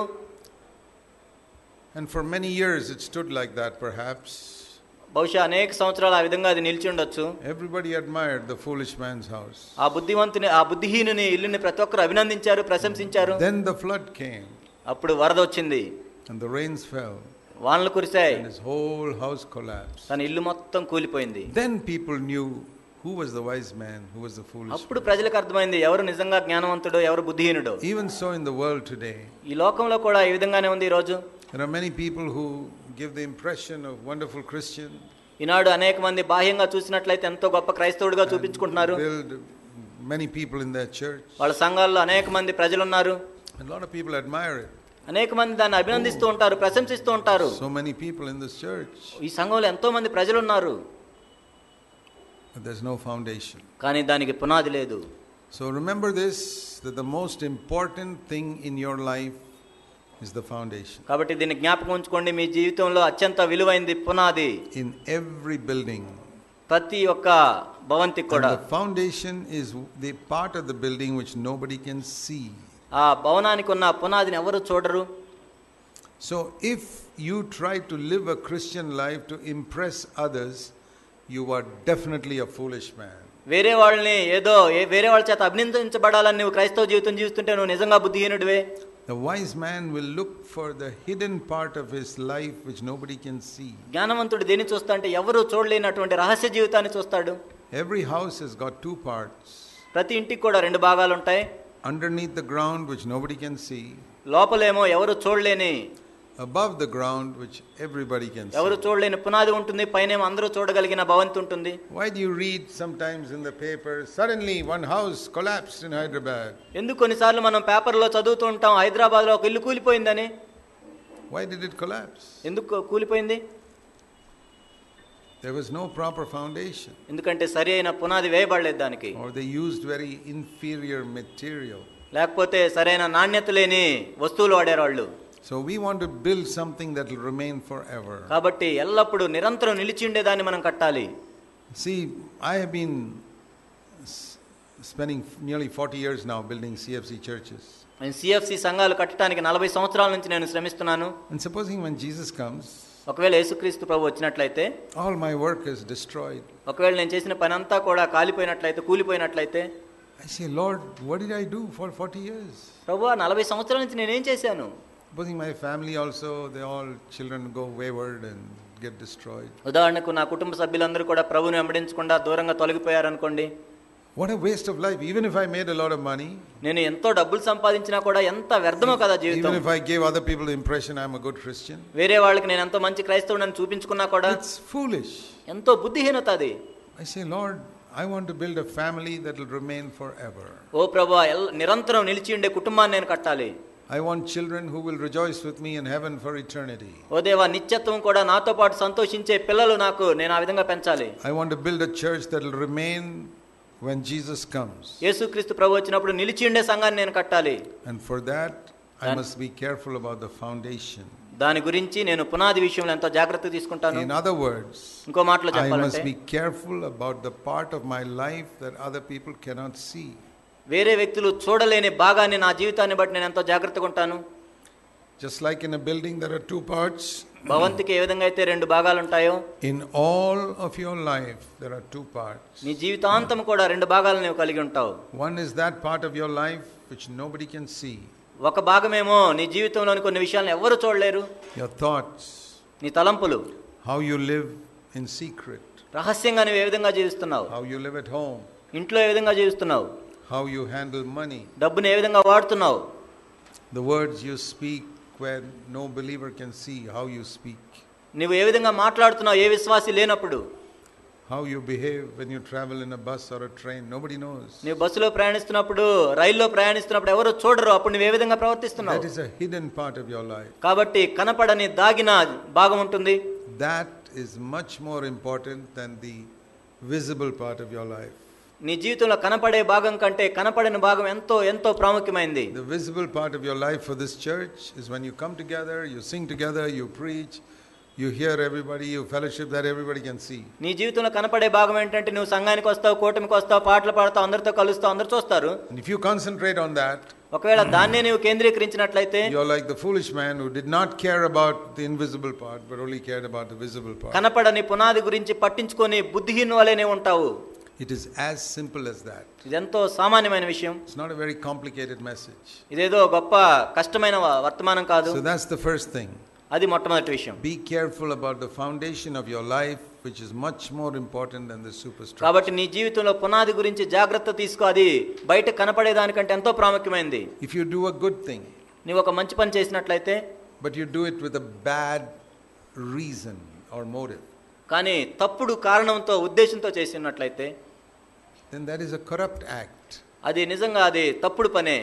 And for many years it stood like that perhaps. బహుశా అనేక సంవత్సరాలు ఆ విధంగా అది నిలిచి ఉండొచ్చు. Everybody admired the foolish man's house. ఆ బుద్ధిహీనుని ఇల్లుని ప్రతి ఒక్కరు అభినందించారు, ప్రశంసించారు. Then the flood came. అప్పుడు వరద వచ్చింది. And the rains fell. వానలు కురిశాయి. And his whole house collapsed. తన ఇల్లు మొత్తం కూలిపోయింది. Then people knew who was the wise man, who was the foolish అప్పుడు man. ప్రజలకు అర్థమైంది ఎవరు నిజంగా జ్ఞానవంతుడో ఎవరు బుద్ధిహీనుడో. Even so in the world today, ఈ లోకంలో కూడా ఈ విధంగానే ఉంది ఈ రోజు. there are many people who give the impression of wonderful Christian. ఈనాడు అనేక మంది బాహ్యంగా చూసినట్లయితే ఎంతో గొప్ప క్రైస్తవుడిగా చూపించుకుంటున్నారు. Build many people in their church. వాళ్ళ సంఘాల్లో అనేక మంది ప్రజలు ఉన్నారు. A lot of people admire it. అనేక మంది దాన్ని అభినందిస్తూ ఉంటారు, ప్రశంసిస్తూ ఉంటారు. So many people in this church. ఈ సంఘంలో ఎంతో మంది ప్రజలు ఉన్నారు. But there's no foundation. కానీ దానికి పునాది లేదు. So remember this, that the most important thing in your life is the foundation. కాబట్టి దీన్ని జ్ఞాపకం ఉంచుకోండి, మీ జీవితంలో అత్యంత విలువైనది పునాది. In every building, ప్రతి ఒక్క భవంతికి And కూడా the foundation is the part of the building which nobody can see. ఆ భవనానికి ఉన్న పునాదిని ఎవరు చూడరు. So if you try to live a Christian life to impress others, you are definitely a foolish man. వేరే వాళ్ళని వేరే వాళ్ళ చేత అభినందించబడాలని నువ్వు క్రైస్తవ జీవితం జీవిస్తుంటే నువ్వు నిజంగా బుద్ధిహీనుడివే. The wise man will look for the hidden part of his life which nobody can see. జ్ఞానవంతుడు దేన్ని చూస్తా అంటే ఎవరు చూడలేనటువంటి రహస్య జీవితాన్ని చూస్తాడు. Every house has got two parts. ప్రతి ఇంటికి కూడా రెండు భాగాలు ఉంటాయి. Underneath the ground which nobody can see. లోపలేమో ఎవరు చూడలేని, Above the ground which everybody can see. ఎవరు చూడలేని పునాది ఉంటుంది, పైనేమో అందరూ చూడగలిగిన భవంతి ఉంటుంది. Why do you read sometimes in the paper, suddenly one house collapsed in Hyderabad? ఎందుకు కొన్నిసార్లు మనం పేపర్లో చదువుతూ ఉంటాం హైదరాబాద్లో ఒక ఇల్లు కూలిపోయిందని. Why did it collapse? ఎందుకు కూలిపోయింది? There was no proper foundation. ఎందుకంటే సరి అయిన పునాది వేయబడలేదు దానికి. Or they used very inferior material. లేకపోతే సరైన నాణ్యత లేని వస్తువులు వాడారు వాళ్ళు. So we want to build something that will remain forever. కాబట్టి ఎల్లప్పుడూ నిరంతరం నిలిచి ఉండేదాన్ని మనం కట్టాలి. See, I have been spending nearly 40 years now building CFC churches. నేను సిఎఫ్సి సంఘాలు కట్టడానికి 40 సంవత్సరాల నుంచి నేను శ్రమిస్తున్నాను. And supposing when Jesus comes, ఒకవేళ యేసుక్రీస్తు ప్రభు వచ్చినట్లయితే, all my work is destroyed. ఒకవేళ నేను చేసిన పని అంతా కూడా కాలిపోయినట్లయితే, కూలిపోయినట్లయితే, I say, Lord, what did I do for 40 years? ప్రభువా 40 సంవత్సరాల నుంచి నేనేం చేశాను? Supposing my family also, all children go wayward and get destroyed. ఉదాహరణకు నా కుటుంబ సభ్యులందరూ కూడా ప్రభువుని వెంబడించకుండా దూరంగా తొలగిపోయారనుకోండి. What a waste of life. Even if I made a lot of money, నేను ఎంతో డబ్బులు సంపాదించినా కూడా ఎంత వ్యర్థమో కదా జీవితం. even if I gave other people the impression I'm a good Christian, వేరే వాళ్ళకి నేను ఎంతో మంచి క్రైస్తవుడని చూపించుకున్నా కూడా it's foolish. ఎంతో బుద్ధిహీనత అది. I say, Lord, I want to build a family that will remain forever. ఓ ప్రభువా నిరంతరం నిలిచి ఉండే కుటుంబాన్ని నేను కట్టాలి. I want children who will rejoice with me in heaven for eternity. ఓ దేవా నిత్యత్వం కూడా నాతో పాటు సంతోషించే పిల్లలు నేను ఆ విధంగా పెంచాలి. I want to build a church that will remain when Jesus comes. యేసుక్రీస్తు ప్రభు వచ్చినప్పుడు నిలిచి ఉండే సంఘాన్ని నేను కట్టాలి. And for that I must be careful about the foundation. దాని గురించి నేను పునాది విషయంలో ఎంతో జాగ్రత్త తీసుకుంటాను. In other words, ఇంకో మాటలో I చెప్పాలంటే must be careful about the part of my life that other people cannot see. వేరే వ్యక్తులు చూడలేని భాగాన్ని నా జీవితాన్ని బట్టి నేను ఎంతో జాగ్రత్తగా ఉంటాను. Just like in a building there are two parts, భవంతికి ఏ విధంగా అయితే రెండు భాగాలు ఉంటాయో, in all of your life there are two parts. నీ జీవితాంతం కూడా రెండు భాగాలను నీవు కలిగి ఉంటావు. One is that part of your life which nobody can see. ఒక భాగమేమో నీ జీవితంలోని కొన్ని విషయాలను ఎవరు చూడలేరు. Your thoughts, నీ తలంపులు, how you live in secret, రహస్యంగా నువ్వు ఏ విధంగా జీవిస్తున్నావు, how you live at home, ఇంట్లో ఏ విధంగా జీవిస్తున్నావు, how you handle money, డబ్బుని ఏ విధంగా వాడుతున్నావు, the words you speak where no believer can see how you speak, నువ్వు ఏ విధంగా మాట్లాడుతున్నావు ఏ విశ్వాసి లేనప్పుడు, how you behave when you travel in a bus or a train, nobody knows. నువ్వు బస్సులో ప్రయాణిస్తున్నప్పుడు, రైల్లో ప్రయాణిస్తున్నప్పుడు ఎవరు చూడరు, అప్పుడు నువ్వు ఏ విధంగా ప్రవర్తిస్తున్నావు. That is a hidden part of your life. కాబట్టి కనపడని దాగిన భాగం ఉంటుంది. That is much more important than the visible part of your life. నీ జీవితంలో కనపడే భాగం కంటే కనపడని భాగం ఎంతో ఎంతో ప్రాముఖ్యమైనది. The visible part of your life for this church is when you come together, you sing together, you preach, you hear everybody, you fellowship that everybody can see. నీ జీవితంలో కనపడే భాగం ఏంటంటే నువ్వు సంఘానికి వస్తావు, కూటమికి వస్తావు, పాటలు పాడతావు, అందరితో కలుస్తావు, అందరూ చూస్తారు. And if you concentrate on that, ఒకవేళ దాన్నే నీవు కేంద్రీకరించినట్లయితే you're like the foolish man who did not care about the invisible part but only cared about the visible part. కనపడని పునాది గురించి పట్టించుకొని బుద్ధిహీను వలెనే ఉంటావు. It is as simple as that. ఇదెంతో సామాన్యమైన విషయం. It's not a very complicated message. ఇదేదో గొప్ప కష్టమైన వర్తమానం కాదు. So that's the first thing. అది మొట్టమొదటి విషయం. Be careful about the foundation of your life, which is much more important than the superstructure. కాబట్టి నీ జీవితంలో పునాది గురించి జాగ్రత్త తీసుకో. అది బయట కనపడే దానికంటే ఎంతో ప్రాముఖ్యమైనది. If you do a good thing, నీవు ఒక మంచి పని చేసినట్లయితే, but you do it with a bad reason or motive, కానీ తప్పుడు కారణంతో ఉద్దేశంతో చేసినట్లయితే, then that is a corrupt act. అది నిజంగా అది తప్పుడు పనే.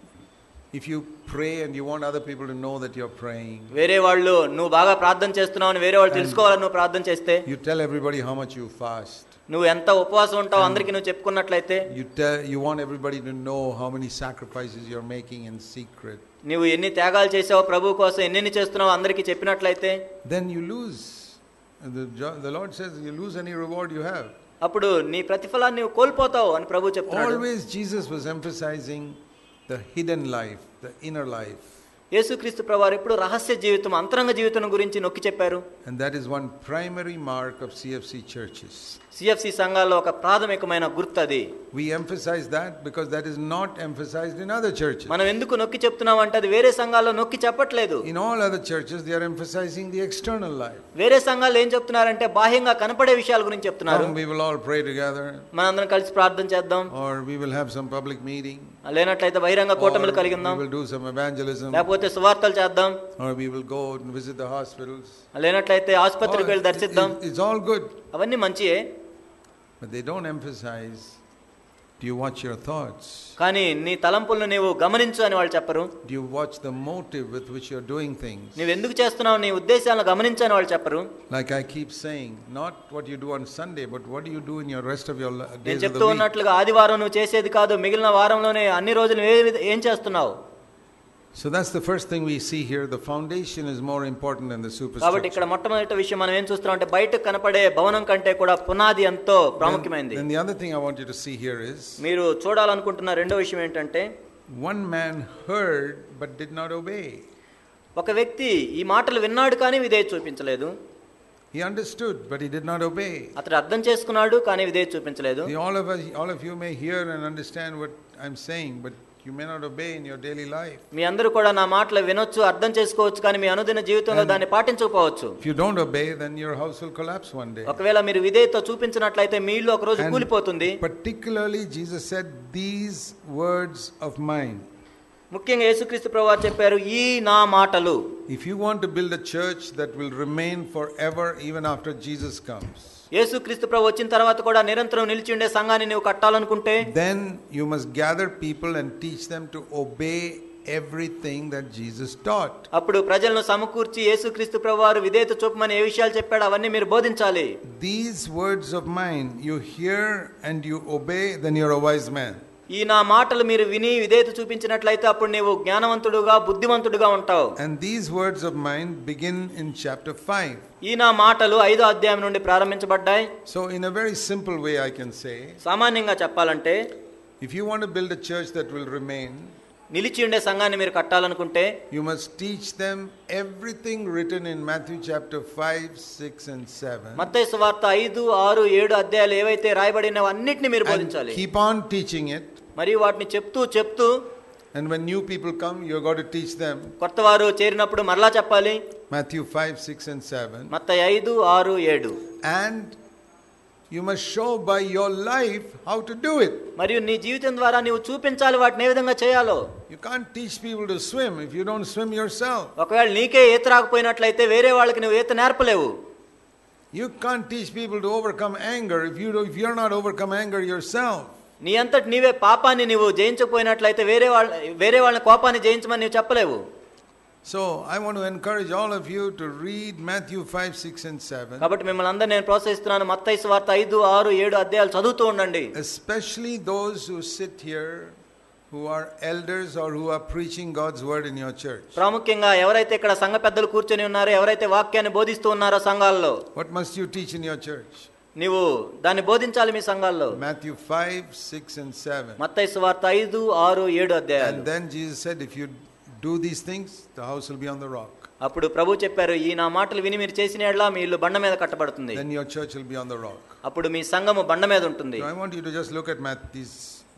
If you pray and you want other people to know that you're praying, వేరే వాళ్ళు నువ్వు బాగా ప్రార్థన చేస్తున్నావు అని వేరే వాళ్ళు తెలుసుకోవాలని నువ్వు ప్రార్థన చేస్తే, you tell everybody how much you fast, నువ్వు ఎంత ఉపవాసం ఉంటావు అందరికీ నువ్వు చెప్పుకున్నట్లయితే, you want everybody to know how many sacrifices you're making in secret, నువ్వు ఎన్ని త్యాగాలు చేసావో ప్రభు కోసం ఎన్ని చేస్తున్నావో అందరికీ చెప్పినట్లయితే, then you lose The Lord says, you lose any reward you have. అప్పుడు నీ ప్రతిఫలాన్ని నీవు కోల్పోతావు అని ప్రభు చెప్తున్నాడు. Always Jesus was emphasizing the hidden life, the inner life. యేసుక్రీస్తు ప్రభువారు ఎప్పుడు రహస్య జీవితం, అంతరంగ జీవితం గురించి నొక్కి చెప్పారు. And that is one primary mark of CFC churches. CFC సంఘాల్లో ఒక ప్రాథమికమైన గుర్తు అది. We emphasize that because that is not emphasized in other churches. మనం ఎందుకు నొక్కి చెప్తున్నాం అంటే అది వేరే సంఘాల్లో నొక్కి చెప్పట్లేదు. In all other churches they are emphasizing the external life. వేరే సంఘాలు ఏం చెప్తున్నారంటే బాహ్యంగా కనపడే విషయాల గురించి చెప్తున్నారు. We will all pray together. మనందరం కలిసి ప్రార్థన చేద్దాం. Or we will have some public meeting. లేనట్లయితే బహిరంగ కూటమిలు కలిగి ఉందాం. We will do some evangelism. లేకపోతే సువార్తలు చేద్దాం. Or we will go and visit the hospitals. లేనట్లయితే ఆసుపత్రికి వెళ్ళి దర్శిద్దాం. It's all good. అవన్నీ మంచియే. But they don't emphasize, do you watch your thoughts? కానీ నీ తలంపులను నీవు గమనించు అని వాళ్ళు చెప్పరు. Do you watch the motive with which you're doing things? నీవు ఎందుకు చేస్తున్నావు, నీ ఉద్దేశాలను గమనించు అని వాళ్ళు చెప్పరు. Like I keep saying, not what you do on Sunday, but what do you do in your rest of your days of నేను the చెప్తూ week? ఉన్నట్లుగా ఆదివారం నువ్వు చేసేది కాదు, మిగిలిన వారంలోనే అన్ని రోజులు ఏం చేస్తున్నావు. So that's the first thing we see here. The foundation is more important than the కాబట్టి superstructure. ఇక్కడ మొట్టమొదటి విషయం మనం ఏం చూస్తున్నాం అంటే బయట కనపడే భవనం కంటే కూడా పునాది ఎంతో ప్రాముఖ్యమైనది. Then the other thing I want you to see here is, మీరు చూడాలనుకుంటున్న రెండో విషయం ఏంటంటే, one man heard but did not obey. ఒక వ్యక్తి ఈ మాటలు విన్నాడు కానీ విధేయత చూపించలేదు. He understood but he did not obey. అతడు అర్థం చేసుకున్నాడు కానీ విధేయత చూపించలేదు. All of you may hear and understand what I'm saying, but you may not obey in your daily life. మీ అందరూ కూడా నా మాటలు వినొచ్చు, అర్థం చేసుకోవచ్చు, కానీ మీ అనుదిన జీవితంలో దాన్ని పాటించకపోవచ్చు. If you don't obey, then your house will collapse one day. ఒకవేళ మీరు విధేయత చూపించినట్లయితే మీ ఇల్లు ఒక రోజు కూలిపోతుంది. Particularly Jesus said, these words of mine. ముఖ్యంగా యేసుక్రీస్తు ప్రభువారు చెప్పారు, ఈ నా మాటలు. If you want to build a church that will remain forever even after Jesus comes, యేసుక్రీస్తు ప్రభు వచ్చిన తర్వాత కూడా నిరంతరం నిలిచి ఉండే సంఘాన్ని నీవు కట్టాలనుకుంటే, then you must gather people and teach them to obey everything that Jesus taught. అప్పుడు ప్రజలను సమకూర్చి యేసుక్రీస్తు ప్రభువారు విధేయత చూపమని ఏ విషయాలు చెప్పాడు అవన్నీ మీరు బోధించాలి. These words of mine you hear and you obey, then you're a wise man. ఈ నా మాటలు మీరు విని విధేయత చూపించినట్లయితే అప్పుడు నీవు జ్ఞానవంతుడుగా బుద్ధిమంతుడుగా ఉంటావు. And these words of mine begin in chapter 5. ఈ నా మాటలు 5వ అధ్యాయం నుండి ప్రారంభించబడ్డాయి. So in a very simple way I can say, సామాన్యంగా చెప్పాలంటే, if you want to build a church that will remain, నిలిచి ఉండే సంఘాన్ని మీరు కట్టాలనుకుంటే, you must teach them everything written in Matthew chapter 5, 6 and 7. మత్తయి సువార్త 5, 6, 7 అధ్యాయాలు ఏవైతే రాయబడినవో అన్నిటిని మీరు బోధించాలి. And keep on teaching it. మరియు వాటిని చెప్తూ And when new people come, you've got to teach them. కొత్తవారు చేరినప్పుడు మరలా చెప్పాలి. Matthew 5, 6 and 7. Mattayi 5, 6, 7. And you must show by your life how to do it. మరియు నీ జీవితం ద్వారా నీవు చూపించాలి వాటిని ఏ విధంగా చేయాలో. You can't teach people to swim if you don't swim yourself. ఒకవేళ నీకే ఈత రాకపోయినట్లయితే వేరే వాళ్ళకి నువ్వు ఈత నేర్పలేవు. You can't teach people to overcome anger if you're not overcome anger yourself. నీ అంతటి నీవే పాపాన్ని నీవు జయించకపోయినట్లయితే వేరే వాళ్ళ కోపాన్ని జయించమని నీవు చెప్పలేవు. So I want to encourage all of you to read Matthew 5, 6 and 7. కాబట్టి మిమ్మల్ని అందరిని నేను ప్రోత్సహిస్తున్నాను, మత్తయి సువార్త 5, 6, 7 అధ్యాయాలు చదువుతూ ఉండండి. Especially those who sit here who are elders or who are preaching God's word in your church. ప్రాముఖ్యంగా ఎవరైతే ఇక్కడ సంఘ పెద్దలు కూర్చొని ఉన్నారో, ఎవరైతే వాక్యాన్ని బోధిస్తూ ఉన్నారో సంఘాల్లో, What must you teach in your church? నీవు దాన్ని బోధించాలి మీ సంఘాల్లో. Matthew 5, 6 and 7. మత్తయి సువార్త 5, 6, 7 అధ్యాయాలు. And then Jesus said, if you do these things, the house will be on the rock. అప్పుడు ప్రభు చెప్పారు, ఈ నా మాటలు విని మీరు చేసిన యెడల మీ ఇల్లు బండ మీద కట్టబడుతుంది. Then your church will be on the rock. అప్పుడు మీ సంఘము బండ మీద ఉంటుంది. So I want you to just look at these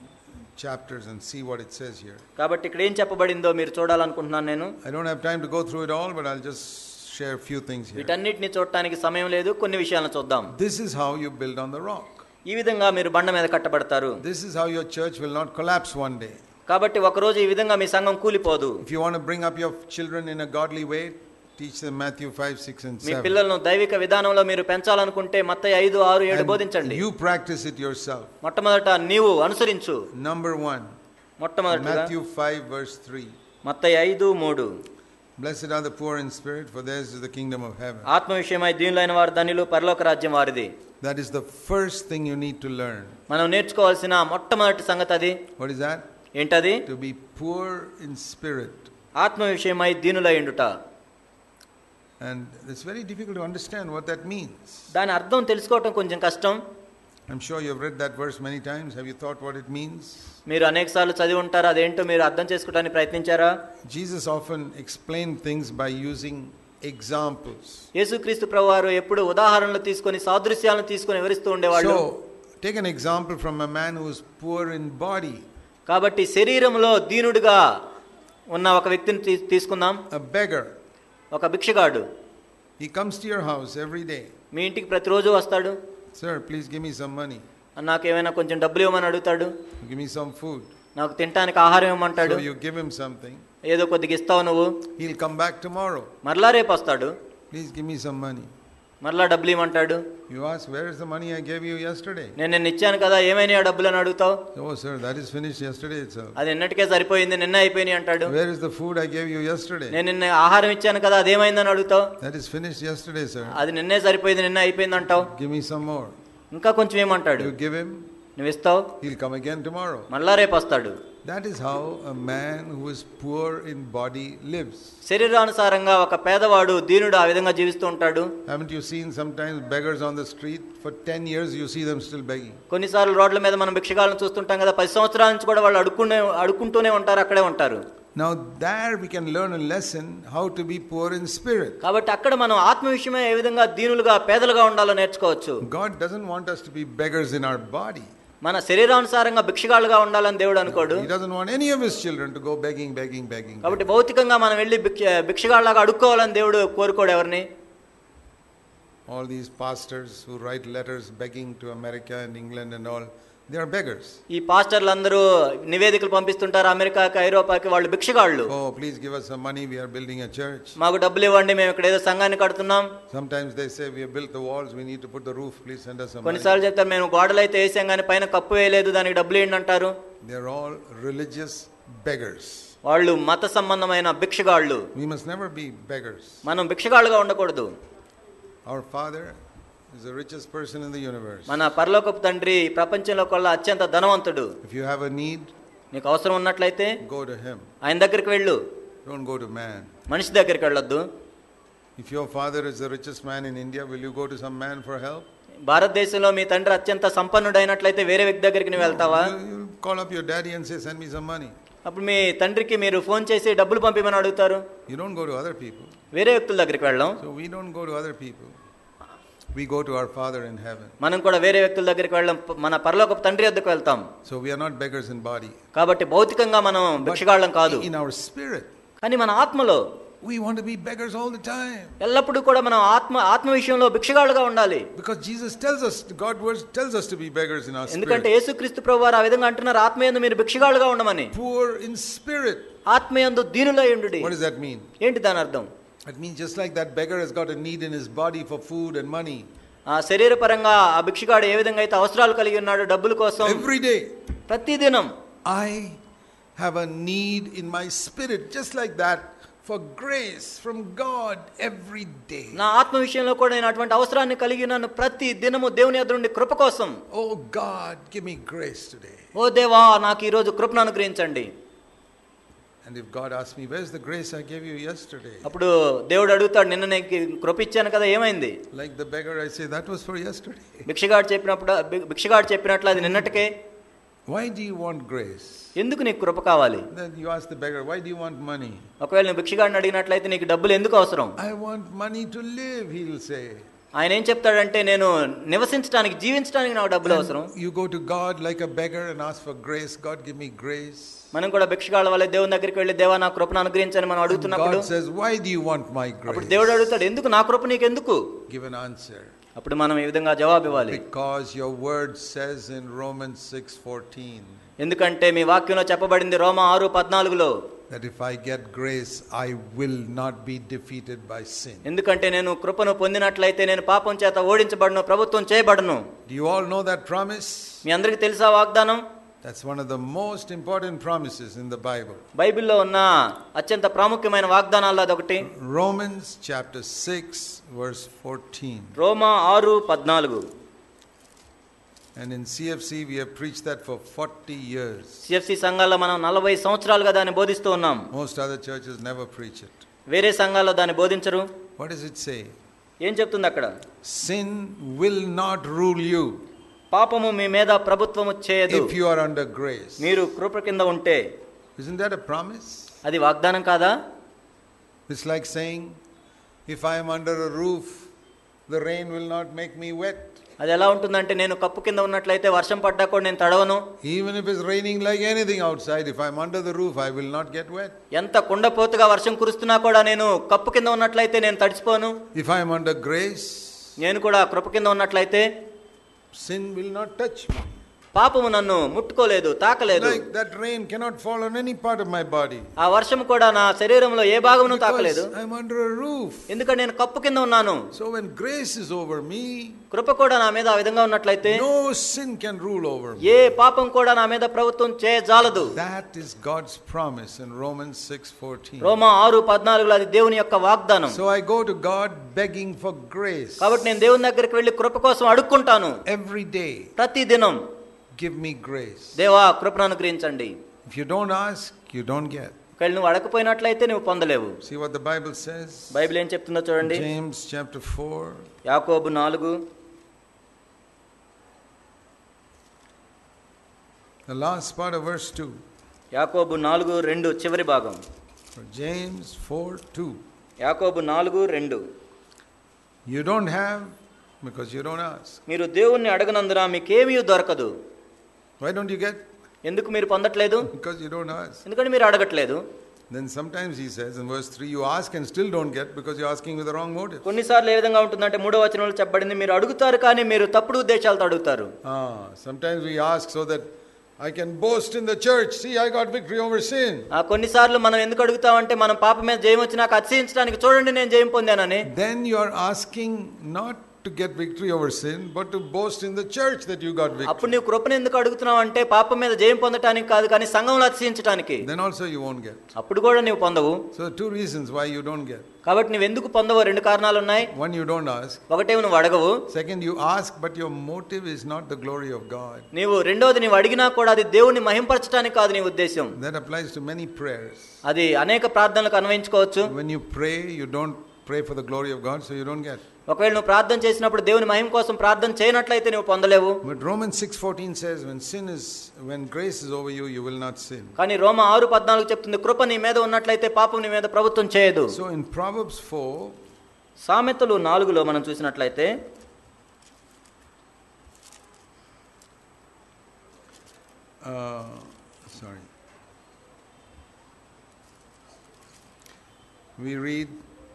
chapters and see what it says here. కాబట్టి ఇక్కడ ఏం చెప్పబడిందో మీరు చూడాలనుకుంటున్నాను నేను. I don't have time to go through it all, but I'll just share a few things here. వీటన్నిటిని చూడటానికి సమయం లేదు, కొన్ని విషయాలను చూద్దాం. This is how you build on the rock. ఈ విధంగా మీరు బండ మీద కట్టబడతారు. This is how your church will not collapse one day. కాబట్టి ఒకరోజు ఈ విధంగా మీ సంఘం కూలిపోదు. If you want to bring up your children in a godly way, teach them Matthew 5, 6 and 7. మీ పిల్లలను దైవిక విధానంలో మీరు పెంచాలనుకుంటే మత్తయి 5, 6, 7 బోధించండి. You practice it yourself. మొట్టమొదట నీవు అనుసరించు. Number 1. మొట్టమొదట Matthew 5 verse 3. Mattayi 5, 3. Blessed are the poor in spirit, for theirs is the kingdom of heaven. ఆత్మ విషయమై దీనులైన వారు ధన్యులు, పరలోక రాజ్యం వారిది. That is the first thing you need to learn. మనం నేర్చుకోవాల్సిన మొట్టమొదటి సంగతి అది. What is that? ఏంటది? To be poor in spirit. ఆత్మ విషయమై దీనులై ఉండుట. And it's very difficult to understand what that means. దాని అర్థం తెలుసుకోవటం కొంచెం కష్టం. I'm sure you've read that verse many times. Have you thought what it means? మీరు అనేక సార్లు చదివి ఉంటారు. అదేంటో మీరు అర్థం చేసుకోవడానికి ప్రయత్నించారా? Jesus often explained things by using examples. యేసుక్రీస్తు ప్రభువారు ఎప్పుడు ఉదాహరణలు తీసుకొని సాదృశ్యాలను తీసుకొని వివరిస్తూ ఉండేవాళ్ళు. So, take an example from a man who is poor in body. కాబట్టి శరీరంలో దీనుడిగా ఉన్న ఒక వ్యక్తిని తీసుకుందాం. A beggar. ఒక భిక్షగాడు. He comes to your house every day. మీ ఇంటికి ప్రతిరోజు వస్తాడు. Sir, please give me some money. నాకేమైనా కొంచెం డబ్బులు ఇవ్వమని అడుగుతాడు. Give me some food. నాకు తినడానికి ఆహారం ఇవ్వమంటాడు. So you give him something. ఏదో కొద్దిగా ఇస్తావు నువ్వు. He'll come back tomorrow. మరలా రేపు వస్తాడు. Please give me some money. మరలా డబ్బులు ఇవ్వమంటాడు. You ask, where is the money I gave you yesterday? నేను నిన్న ఇచ్చాను కదా, ఏమైనా ఆ డబ్బులు అని అడుగుతావు. Oh sir, that is finished yesterday itself. అది నిన్నటికే సరిపోయింది, నిన్న అయిపోయినాయి అంటాడు. Where is the food I gave you yesterday? నేను నిన్న ఆహారం ఇచ్చాను కదా, అదేమైందని అడుగుతావు. That is finished yesterday, sir. అది నిన్నే సరిపోయింది, నిన్న అయిపోయింది అంటావు. Give me some more. ఇంకా కొంచెం ఏమంటాడు. You give him, నువ్వు ఇస్తావు, he'll come again tomorrow. మళ్ళా రేపు వస్తాడు. That is how a man who is poor in body lives. శరీరానుసారంగా ఒక పేదవాడు దీనుడు ఆ విధంగా జీవిస్తూ ఉంటాడు. Haven't you seen sometimes beggars on the street? For 10 years you see them still begging. కొన్నిసార్లు రోడ్ల మీద మనం భిక్షగాలను చూస్తుంటాం కదా, 10 సంవత్సరాల నుంచి కూడా వాళ్ళు అడుక్కుంటూనే ఉంటారు, అక్కడే ఉంటారు. Now there we can learn a lesson how to be poor in spirit. కాబట్టి అక్కడ మనం ఆత్మ విషయమే ఏ విధంగా దీనులుగా పేదలుగా ఉండాలో నేర్చుకోవచ్చు. God doesn't want us to be beggars in our body. మన శరీరానుసారంగా భిక్షగాలుగా ఉండాలని దేవుడు అనుకోడు. He doesn't want any of his children to go begging. కాబట్టి భౌతికంగా మనం వెళ్ళి భిక్షగాళ్ళలాగా అడుక్కోవాలని దేవుడు కోరుకోడు ఎవరిని. All these pastors who write letters begging to America and England and all, they are beggars. ఈ పాస్టర్లు అందరూ నివేదికలు పంపిస్తుంటారు అమెరికాకి, ఐరోపాకి, వాళ్ళు భిక్షగాళ్ళు. Oh, please give us some money, we are building a church. మాకు డబ్బులు ఇవ్వండి, మేము ఇక్కడ ఏదో సంఘాన్ని కడుతున్నాం. Sometimes they say we have built the walls, we need to put the roof, please send us some money. కొన్నిసార్లు చెప్తారు మేము గోడలు అయితే వేసాం కానీ పైన కప్పు వేయలేదు, దానికి డబ్బులు ఏంటి అంటారు. They are all religious beggars. వాళ్ళు మత సంబంధమైన భిక్షగాళ్ళు. We must never be beggars. మనం భిక్షగాళ్ళుగా ఉండకూడదు. Our Father is the richest person in the universe. మన పరలోకపు తండ్రి ప్రపంచంలో కల్లా అత్యంత ధనవంతుడు. If you have a need, నీకు అవసరం ఉన్నట్లయితే go to him. ఆయన దగ్గరికి వెళ్ళు. Don't go to man. మనిషి దగ్గరికి వెళ్ళొద్దు. If your father is the richest man in India, will you go to some man for help? భారతదేశంలో మీ తండ్రి అత్యంత సంపన్నుడైనట్లయితే వేరే వ్యక్తి దగ్గరికి నువ్వు వెళ్తావా? You call up your daddy and say, send me some money. అప్పుడు మీ తండ్రికి మీరు ఫోన్ చేసి డబ్బులు పంపిమని అడుగుతారు. You don't go to other people. వేరే వ్యక్తుల దగ్గరికి వెళ్ళాం. So we don't go to other people. We go to our Father in heaven. మనం కూడా వేరే వ్యక్తుల దగ్గరికి వెళ్ళాం, మన పరలోకపు తండ్రి వద్దకు వెళ్తాం. So we are not beggars in body. కాబట్టి భౌతికంగా మనం భిక్షగాళ్ళం కాదు. In our spirit, కానీ మన ఆత్మలో we want to be beggars all the time. ఎల్లప్పుడూ కూడా మనం ఆత్మ విషయంలో భిక్షగాళ్ళుగా ఉండాలి. Because Jesus tells us, God's word tells us to be beggars in our ఎందుకంటే spirit. యేసుక్రీస్తు ప్రభువారు ఆ విధంగా అంటున్నారు, ఆత్మయందు మీరు భిక్షగాళ్ళుగా ఉండమని. Poor in spirit. ఆత్మయందు దీనులై ఉండుడి. What does that mean? ఏంటి దాని అర్థం? It means just like that beggar has got a need in his body for food and money. ఆ శరీరపరంగా ఆ భిక్షగాడు ఏ విధంగా అయితే అవసరాలు కలిగి ఉన్నాడు డబ్బుల కోసం, Every day, ప్రతిదినం I have a need in my spirit, just like that, for grace from God every day. నా ఆత్మ విషయంలో కూడా నేను అటువంటి అవసరాన్ని కలిగి ఉన్నాను ప్రతి దినము దేవుని యొద్ద నుండి కృప కోసం. Oh God, give me grace today. ఓ దేవా నాకు ఈ రోజు కృపను అనుగ్రహించండి. And if God asks me, where's the grace I gave you yesterday? అప్పుడు దేవుడు అడుగుతాడు, నిన్న నీకు కృప ఇచ్చాను కదా, ఏమైంది? Like the beggar, I say, that was for yesterday. భిక్షగాడు చెప్పినట్లు అది నిన్నటికే. Why do you want grace? ఎందుకు నీకు కృప కావాలి? Then you ask the beggar, why do you want money? ఒకవేళ నువ్వు భిక్షగాడిని అడిగినట్లయితే నీకు డబ్బులు ఎందుకు అవసరం? I want money to live, he will say. ఆయన ఏం చెప్తాడంటే, నేను నివసించడానికి, జీవించడానికి నాకు డబ్బులు అవసరం. You go to God like a beggar and ask for grace. God, give me grace. మనం కూడా భిక్షగాళ్ళ వల్ల దేవుని దగ్గరికి వెళ్ళి, దేవా నా కృపను అనుగ్రహించని మనం అడుగుతున్నప్పుడు God says, why do you want my grace? అప్పుడు దేవుడు అడుగుతాడు, ఎందుకు నా కృప నీకు ఎందుకు? Give an answer. అప్పుడు మనం ఈ విధంగా జవాబు ఇవ్వాలి. Because your word says in Romans 6:14. ఎందుకంటే మీ వాక్యంలో చెప్పబడింది రోమా 6:14లో, that if I get grace, I will not be defeated by sin. ఎందుకంటే నేను కృపను పొందినట్లయితే నేను పాపం చేత ఓడించబడను, ప్రభుత్వం చేయబడను. Do you all know that promise? మీ అందరికీ తెలుసా వాగ్దానం? That's one of the most important promises in the Bible. బైబిల్లో ఉన్న అత్యంత ప్రాముఖ్యమైన వాగ్దానాల్లో అదొకటి. Romans chapter 6 verse 14. Roma 6:14. And in CFC we have preached that for 40 years. CFC సంఘాల్లో మనం 40 సంవత్సరాలుగా దాన్ని బోధిస్తూ ఉన్నాం. Most other churches never preach it. వేరే సంఘాల్లో దాన్ని బోధించరు. What does it say? ఏం చెప్తుంది అక్కడ? Sin will not rule you పాపము మీ మీద ప్రభుత్వము చేయదు if you are under grace. మీరు కృప కింద ఉంటే. Isn't that a promise? అది వాగ్దానం కాదా? It's like saying, if I am under a roof, the rain will not make me wet. అది ఎలా ఉంటుందంటే, నేను కప్పు కింద ఉన్నట్లయితే వర్షం పడ్డా కూడా నేను తడవను. Even if it's raining like anything outside, if I am under the roof, I will not get wet. ఎంత కుండపోతుగా వర్షం కురుస్తున్నా కూడా నేను కప్పు కింద ఉన్నట్లయితే నేను తడిసిపోను. If I am under grace, నేను కూడా కృప కింద ఉన్నట్లయితే sin will not touch me. పాపము నన్ను ముట్టుకోలేదు, తాకలేదు. Like that rain cannot fall on any part of my body. ఆ వర్షం కూడా నా శరీరంలో ఏ భాగమును తాకలేదు. Because I am under a roof. ఎందుకంటే నేను కప్పు కింద ఉన్నాను. So when grace is over me, కృప కూడా నా మీద ఆ విధంగా ఉన్నట్లయితే no sin can rule over me. ఏ పాపం కూడా నా మీద ప్రభుత్వం చేయజాలదు. That is God's promise in Romans 6:14. రోమా 6:14 అది దేవుని యొక్క వాగ్దానం. So I go to God begging for grace. కాబట్టి నేను దేవుని దగ్గరికి వెళ్ళి కృప కోసం అడుక్కుంటాను. Every day, ప్రతి దినం, give me grace. దేవా కృపను అనుగ్రహించండి. If you don't ask, you don't get. ఒకవేళ నువ్వు అడగపోయినట్లయితే నువ్వు పొందలేవు. See what the Bible says? Bible ఏం చెప్తుందో చూడండి. James chapter 4. యాకోబు 4, the last part of verse 2. యాకోబు 4:2 చివరి భాగం. James 4:2. యాకోబు 4:2. You don't have because you don't ask. మీరు దేవుణ్ణి అడగనందున మీకేమీ దొరకదు. Why don't you get? ఎందుకు మీరు పొందట్లేదు? Because you don't ask. ఎందుకంటే మీరు అడగట్లేదు. Then sometimes he says in verse 3, you ask and still don't get because you're asking with the wrong motive. కొన్నిసార్లు ఏ విధంగా ఉంటుందంటే 3వ వచనంలో చెప్పబడింది, మీరు అడుగుతారు కానీ మీరు తప్పుడు ఉద్దేశాలతో అడుగుతారు. Sometimes we ask so that I can boast in the church. See, I got victory over sin. కొన్నిసార్లు మనం ఎందుకు అడుగుతామంటే మనం పాపం మీద జయం వచ్చినాక అతిశయించడానికి, చూడండి నేను జయం పొందానని. Then you are asking not to get victory over sin, but to boast in the church that you got victory. అప్పుడు నీవు కృపను ఎందుకు అడుగుతున్నావు అంటే పాపం మీద జయం పొందడానికి కాదు, కానీ సంఘంలో అతిశయించడానికి. Then also you won't get. అప్పుడు కూడా నీవు పొందవు. So 2 reasons why you don't get. కాబట్టి నువ్వు ఎందుకు పొందవో 2 కారణాలు ఉన్నాయి. One, you don't ask. ఒకటేమో నువ్వు అడగవు. Second, you ask but your motive is not the glory of God. రెండోది నీవు అడిగినా కూడా అది దేవుణ్ణి మహింపరచడానికి కాదు నీ ఉద్దేశం. That applies to many prayers. అది అనేక ప్రార్థనలకు అన్వయించుకోవచ్చు. When you pray, you don't pray for the glory of God, so you don't get. ఒకవేళ నువ్వు ప్రార్థన చేసినప్పుడు దేవుని మహిమ కోసం ప్రార్థన చేయనట్లయితే నువ్వు పొందలేవు. But Romans 6:14 says when grace is over you, you will not sin. కానీ రోమా 6:14 చెప్తుంది, కృప నీ మీద ఉన్నట్లయితే పాపం నీ మీద ప్రభుత్వం చేయదు. So in Proverbs 4, సామెతలు 4లో మనం చూసినట్లయితే we read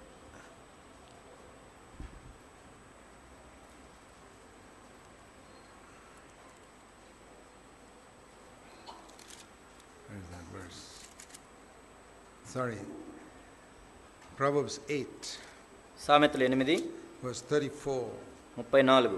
Proverbs 8, సామెతలు 8 verse 34. 34.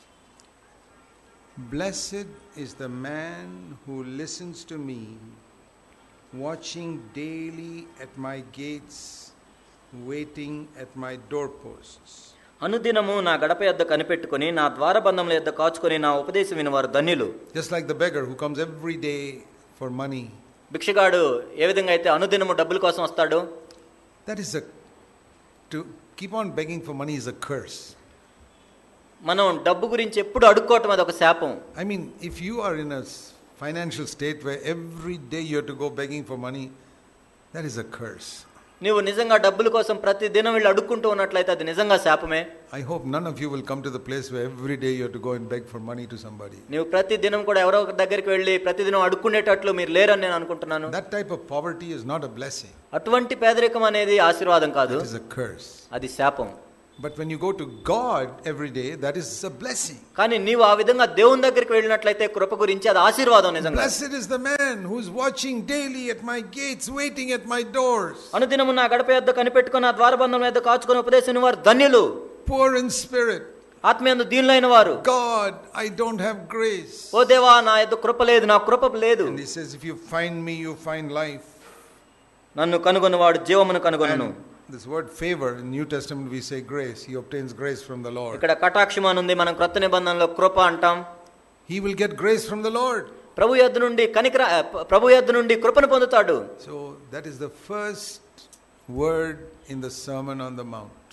Blessed is the man who listens to me, watching daily at my gates, waiting at my doorposts. అనుదినము నా గడప యొద్ద కనిపెట్టుకొని నా ద్వారబంధముల యొద్ద కాచుకొని నా ఉపదేశం వినువారు ధన్యులు. Just like the beggar who comes every day for money. భిక్షగాడు ఏ విధంగా అయితే అనుదినము డబ్బుల కోసం వస్తాడో, that is to keep on begging for money is a curse. మనం డబ్బు గురించి ఎప్పుడు అడుక్కోవటం అది ఒక శాపం. I mean, if you are in a financial state where every day you have to go begging for money, that is a curse. నీవు నిజంగా డబ్బుల కోసం ప్రతి దినం వెళ్ళి అడుక్కుంటూ ఉన్నట్లయితే అది నిజంగా శాపమే. I hope none of you will come to the place where every day you have to go and beg for money to somebody. నీవు ప్రతి దినం కూడా ఎవరో ఒక దగ్గరికి వెళ్ళి ప్రతి దినం అడుక్కునేటట్లు మీరు లేరని నేను అనుకుంటున్నాను. That type of poverty is not a blessing. అటువంటి పేదరికం అనేది ఆశీర్వాదం కాదు, It is a curse. అది శాపం. But when you go to God every day, that is a blessing. కానీ నీవు ఆ విధంగా దేవుని దగ్గరికి వెళ్ళినట్లయితే కృప గురించి అది ఆశీర్వాదం నిజంగా. Blessed is the man who is watching daily at my gates, waiting at my doors. అనుదినము నా గడప యొద్ద కనిపెట్టుకొని నా ద్వారబంధం యొద్ద కాచుకొని ఉపదేశించిన వారు ధన్యులు. Poor in spirit. ఆత్మీయందు దీనులైన వారు. God, I don't have grace. ఓ దేవా, నా యొద్ద కృప లేదు, నా కృప లేదు. And he says, if you find me, you find life. నన్ను కనుగొన్నవాడు జీవమును కనుగొనును. This word favor, in New Testament we say grace. He obtains grace from the Lord. ఇక్కడ కటాక్షం అని ఉంది, మనం క్రొత్త నిబంధనలో కృప అంటాం. He will get grace from the Lord. ప్రభు యొద్ద నుండి కృపను పొందుతాడు. So that is the first word in the Sermon on the Mount.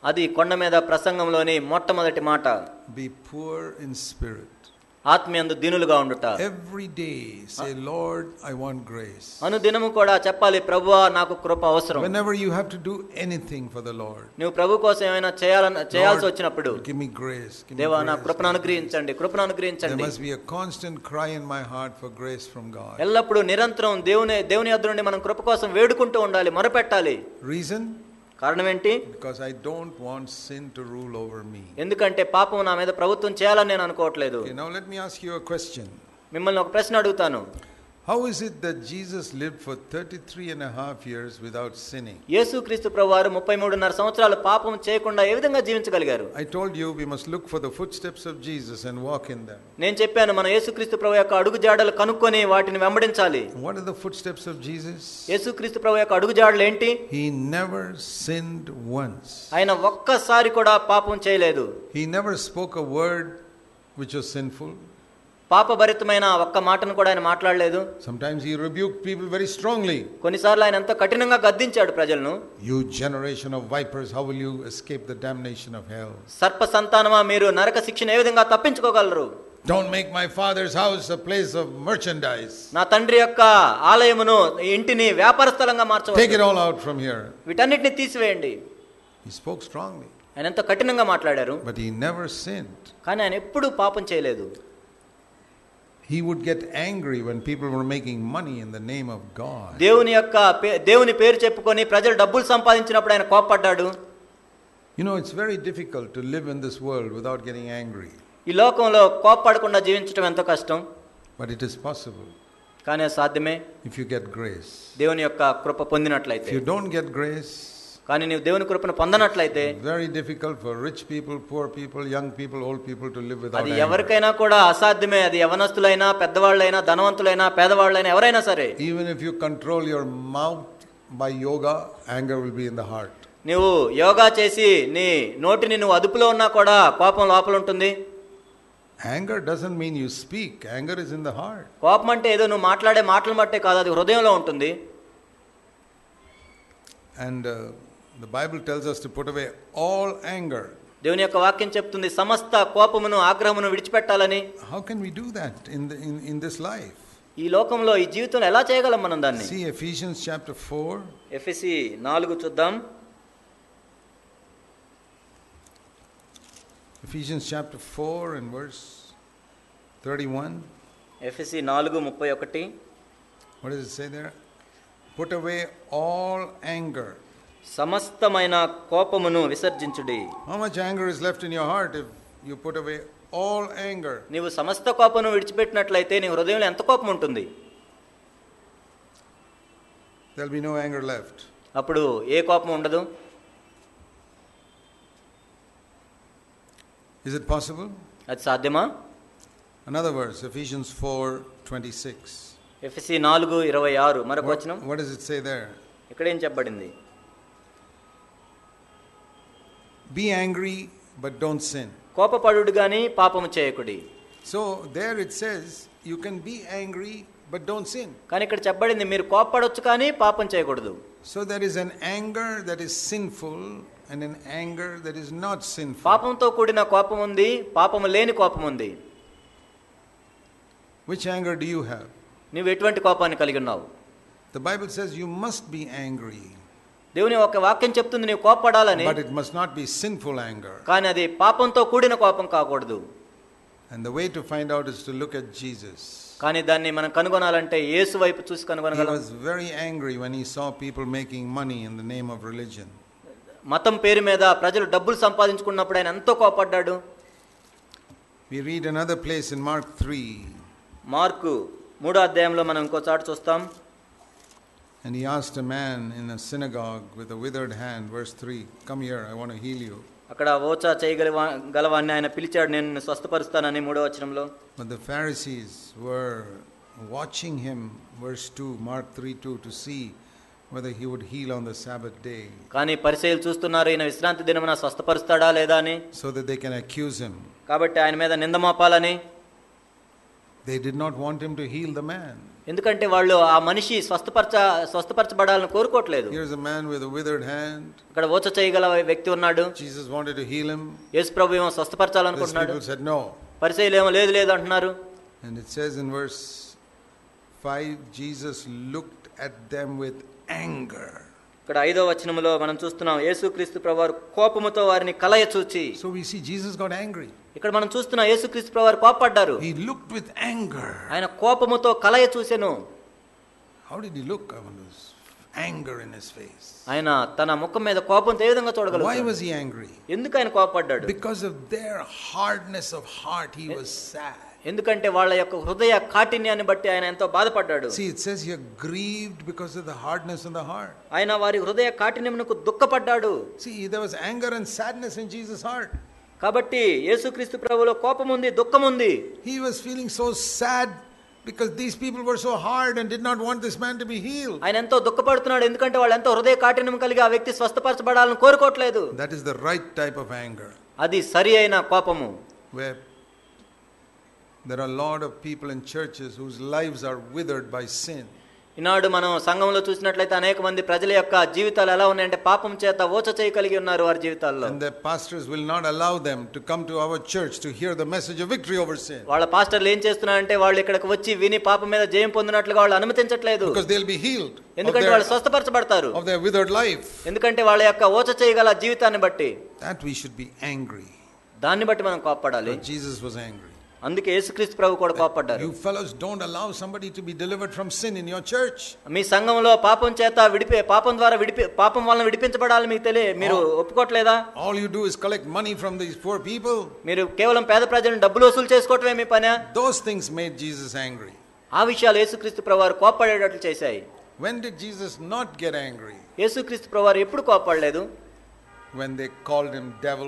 అది కొండ మీద ప్రసంగంలోని మొట్టమొదటి మాట. Be poor in spirit. ఆత్మయందు దీనులుగా ఉండుట. Every day say, Lord, I want grace. అనుదినము కూడా చెప్పాలి, ప్రభువా నాకు కృప అవసరం. Whenever you have to do anything for the Lord, నువ్వు ప్రభు కోసం ఏమైనా చేయాల్సి వచ్చినప్పుడు, give me grace. దేవా నా కృపను అనుగ్రహించండి, కృపను There అనుగ్రహించండి. must be a constant cry in my heart for grace from God. ఎల్లప్పుడూ నిరంతరం దేవుని యొద్ద నుండి మనం కృప కోసం వేడుకుంటూ ఉండాలి, మొరపెట్టాలి. Reason? కారణం ఏంటి? Because I don't want sin to rule over me. ఎందుకంటే పాపం నా మీద ప్రభుత్వం చేయాలని నేను అనుకోవట్లేదు. Okay, now let me ask you a question. మిమ్మల్ని ఒక ప్రశ్న అడుగుతాను. How is it that Jesus lived for 33 and a half years without sinning? యేసుక్రీస్తు ప్రభువారు 33.5 సంవత్సరాలు పాపం చేయకుండా ఏ విధంగా జీవించగలిగారు? I told you we must look for the footsteps of Jesus and walk in them. నేను చెప్పాను, మన యేసుక్రీస్తు ప్రభు యొక్క అడుగుజాడలు కనుక్కొని వాటిని వెంబడించాలి. What are the footsteps of Jesus? యేసుక్రీస్తు ప్రభు యొక్క అడుగుజాడలు ఏంటి? He never sinned once. ఆయన ఒక్కసారి కూడా పాపం చేయలేదు. He never spoke a word which was sinful. పాపభరితమైన ఒక్క మాటను కూడా ఆయన మాట్లాడలేదు. Sometimes he rebuked people very strongly. కొన్నిసార్లు ఆయన ఎంతో కఠినంగా గద్దించాడు ప్రజలను. You generation of vipers, how will you escape the damnation of hell? సర్ప సంతానమా, మీరు నరక శిక్షను ఏ విధంగా తప్పించుకోగలరు? Don't make my father's house a place of merchandise. నా తండ్రి యొక్క ఆలయమును, ఇంటిని వ్యాపార స్థలంగా Take మార్చవద్దు. it all out from here. వీటన్నిటిని తీసివేయండి. He spoke strongly, ఆయన ఎంతో కఠినంగా మాట్లాడారు, but he never sinned. కానీ ఆయన ఎప్పుడూ పాపం చేయలేదు. He would get angry when people were making money in the name of God. దేవుని పేరు చెప్పుకొని ప్రజలు డబ్బులు సంపాదించినప్పుడు ఆయన కోపపడ్డాడు. You know, it's very difficult to live in this world without getting angry, ఈ లోకంలో కోపపడకుండా జీవించడం ఎంతో కష్టం, but it is possible కానీ అది సాధ్యమే if you get grace. దేవుని యొక్క కృప పొందినట్లయితే. If you don't get grace, కానీ నీవు దేవుని కృపను పొందనట్లయితే very difficult for rich people, poor people, young people, old people to live without అది anger. ఎవరికైనా కూడా అసాధ్యమే. అది యవనస్తులైనా, పెద్దవాళ్ళైనా, ధనవంతులైనా, పేదవాళ్ళైనా, ఎవరైనా సరే. Even if you control your mouth by yoga, anger will be in the heart. నువ్వు యోగా చేసి నీ నోటిని నువ్వు అదుపులో ఉన్నా కూడా కోపం లోపల ఉంటుంది. Anger doesn't mean you speak. Anger is in the heart. కోపం అంటే ఏదో నువ్వు మాట్లాడే మాటలు బట్టే కాదు, అది హృదయంలో ఉంటుంది. And the Bible tells us to put away all anger. దేవుని యొక్క వాక్యం చెప్తుంది సమస్త కోపమును, ఆగ్రహమును విడిచిపెట్టాలని. How can we do that in this life? ఈ లోకంలో, ఈ జీవితంలో ఎలా చేయగలం మనం దాన్ని? See Ephesians chapter 4. ఎఫెసీ 4 చూద్దాం. Ephesians chapter 4 and verse 31. ఎఫెసీ 4:31. What does it say there? Put away all anger. సమస్తమైన కోపమును విసర్జించుడి. How much anger is left in your heart if you put away all anger? నీవు సమస్త కోపమును విడిచిపెట్టినట్లయితే నీ హృదయంలో ఎంత కోపం ఉంటుంది? There will be no anger left. అప్పుడు ఏ కోపం ఉండదు. Is it possible? అది సాధ్యమా? Another verse, Ephesians 4:26. ఎఫెసీ 4:26 మరొక వచనం. What does it say there? ఇక్కడ ఏం చెప్పబడింది? Be angry but don't sin. కోపపడుడు గాని పాపము చేయకుడి. So there it says you can be angry but don't sin. కానీ ఇక్కడ చెప్పబడింది మీరు కోపపడొచ్చు కానీ పాపం చేయకూడదు. So there is an anger that is sinful and an anger that is not sinful. పాపంతో కూడిన కోపం ఉంది, పాపము లేని కోపం ఉంది. Which anger do you have? నువ్వు ఎటువంటి కోపాన్ని కలిగి ఉన్నావు? The Bible says you must be angry, దేవుని ఒక వాక్యం చెప్తుంది నీవు కోపపడాలని, but it must not be sinful anger. కానీ అది పాపంతో కూడిన కోపం కాకూడదు. And the way to find out is to look at Jesus. కానీ దాన్ని మనం కనుగొనాలంటే యేసు వైపు చూసి He కనుగొనగలం. was very angry when he saw people making money in the name of religion. మతం పేరు మీద ప్రజలు డబ్బులు సంపాదించుకున్నప్పుడు ఆయన ఎంతో కోపడ్డాడు. We read another place in Mark 3. Mark 3వ అధ్యాయంలో మనం ఇంకో చాటు చూస్తాం. And he asked a man in a synagogue with a withered hand, verse 3, come here, I want to heal you. అక్కడ ఓచా చేయగలవాన్ని ఆయన పిలిచాడు, నేను నిన్ను స్వస్థపరుస్తానని 3వ వచనంలో. But the Pharisees were watching him, verse 2, Mark 3:2, to see whether he would heal on the Sabbath day. కానీ పరిసయ్యులు చూస్తున్నారు ఈయన విశ్రాంతి దినమున స్వస్థపరుస్తాడా లేదా అని. So that they can accuse him. కాబట్టి ఆయన మీద నింద మోపాలని. They did not want him to heal the man. ఎందుకంటే వాళ్ళు ఆ మనిషి స్వస్థపరచబడాలని కోరుకోవట్లేదు. Here's a man with a withered hand. ఇక్కడ ఓచ చేయగల వ్యక్తి ఉన్నాడు. Jesus wanted to heal him. యేసు ప్రభు ఏమో These స్వస్థపరచాలనుకుంటున్నాడు. people said no. పరిసయ్యులు ఏమో లేదు అంటున్నారు. And it says in verse 5, Jesus looked at them with anger. ఇక్కడ 5వ వచనములో మనం చూస్తున్నాం యేసుక్రీస్తు ప్రభువారు కోపముతో వారిని కలయ చూచి. So we see Jesus got angry. ఇక్కడ మనం చూస్తున్నాం యేసుక్రీస్తు ప్రభువారు కోపపడ్డారు. He looked with anger. ఆయన కోపముతో కలయ చూసెను. How did he look? I wonder. Anger in his face. ఆయన తన ముఖం మీద కోపంతో ఏ విధంగా చూడగలరు? Why was he angry? ఎందుకు ఆయన కోపపడ్డాడు? Because of their hardness of heart, he was sad. ఎందుకంటే వాళ్ళ యొక్క హృదయ కాఠిన్యాన్ని బట్టి ఆయన ఎంతో బాధపడ్డాడు. See, it says here grieved because of the hardness of the heart. ఆయన వారి హృదయ కాఠిన్యమునకు దుఃఖపడ్డాడు. See, there was anger and sadness in Jesus' heart. కాబట్టి యేసుక్రీస్తు ప్రభువులో కోపం ఉంది, దుఃఖం ఉంది. He was feeling so sad because these people were so hard and did not want this man to be healed. ఆయన ఎంతో దుఃఖపడుతున్నాడు ఎందుకంటే వాళ్ళు ఎంతో హృదయ కాఠిన్యం కలిగి ఆ వ్యక్తి స్వస్థపరచబడాలని కోరుకోవట్లేదు. That is the right type of anger. అది సరి అయిన కోపము. Where there are a lot of people in churches whose lives are withered by sin. ఈనాడు మనం సంఘంలో చూసినట్లయితే అనేక మంది ప్రజల యొక్క జీవితాలు ఎలా ఉన్నాయంటే పాపం చేత ఓచ చేయ కలిగి ఉన్నారు వారి జీవితాల్లో. And their pastors will not allow them to come to our church to hear the message of victory over sin. వాళ్ళ పాస్టర్లు ఏం చేస్తున్నారంటే వాళ్ళు ఇక్కడికి వచ్చి విని పాపం మీద జయం పొందినట్లుగా వాళ్ళు అనుమతించట్లేదు. Because they'll be healed. ఎందుకంటే వాళ్ళు స్వస్థపరచబడతారు. Of their withered life. ఎందుకంటే వాళ్ళ యొక్క ఓచ చేయగల జీవితాన్ని బట్టి. That we should be angry. దాన్ని బట్టి మనం కోపపడాలి. Jesus was angry. అందుకే యేసుక్రీస్తు ప్రభు కూడా కోపపడ్డారు. You fellows don't allow somebody to be delivered from sin in your church. మీ సంఘంలో పాపం చేత పాపం వలన విడిపించబడాలి మీరు ఒప్పుకోవట్లేదా? All you do is collect money from these poor people. మీరు కేవలం పేద ప్రజలను డబ్బులు వసూలు చేసుకోవటమే మీ పనే? Those things made Jesus angry. ఆ విషయాలు యేసుక్రీస్తు ప్రభువారు కోపపడేటట్లు చేశాయి. When did Jesus not get angry? యేసుక్రీస్తు ప్రభువారు ఎప్పుడు కోపపడలేదు? When they called him devil.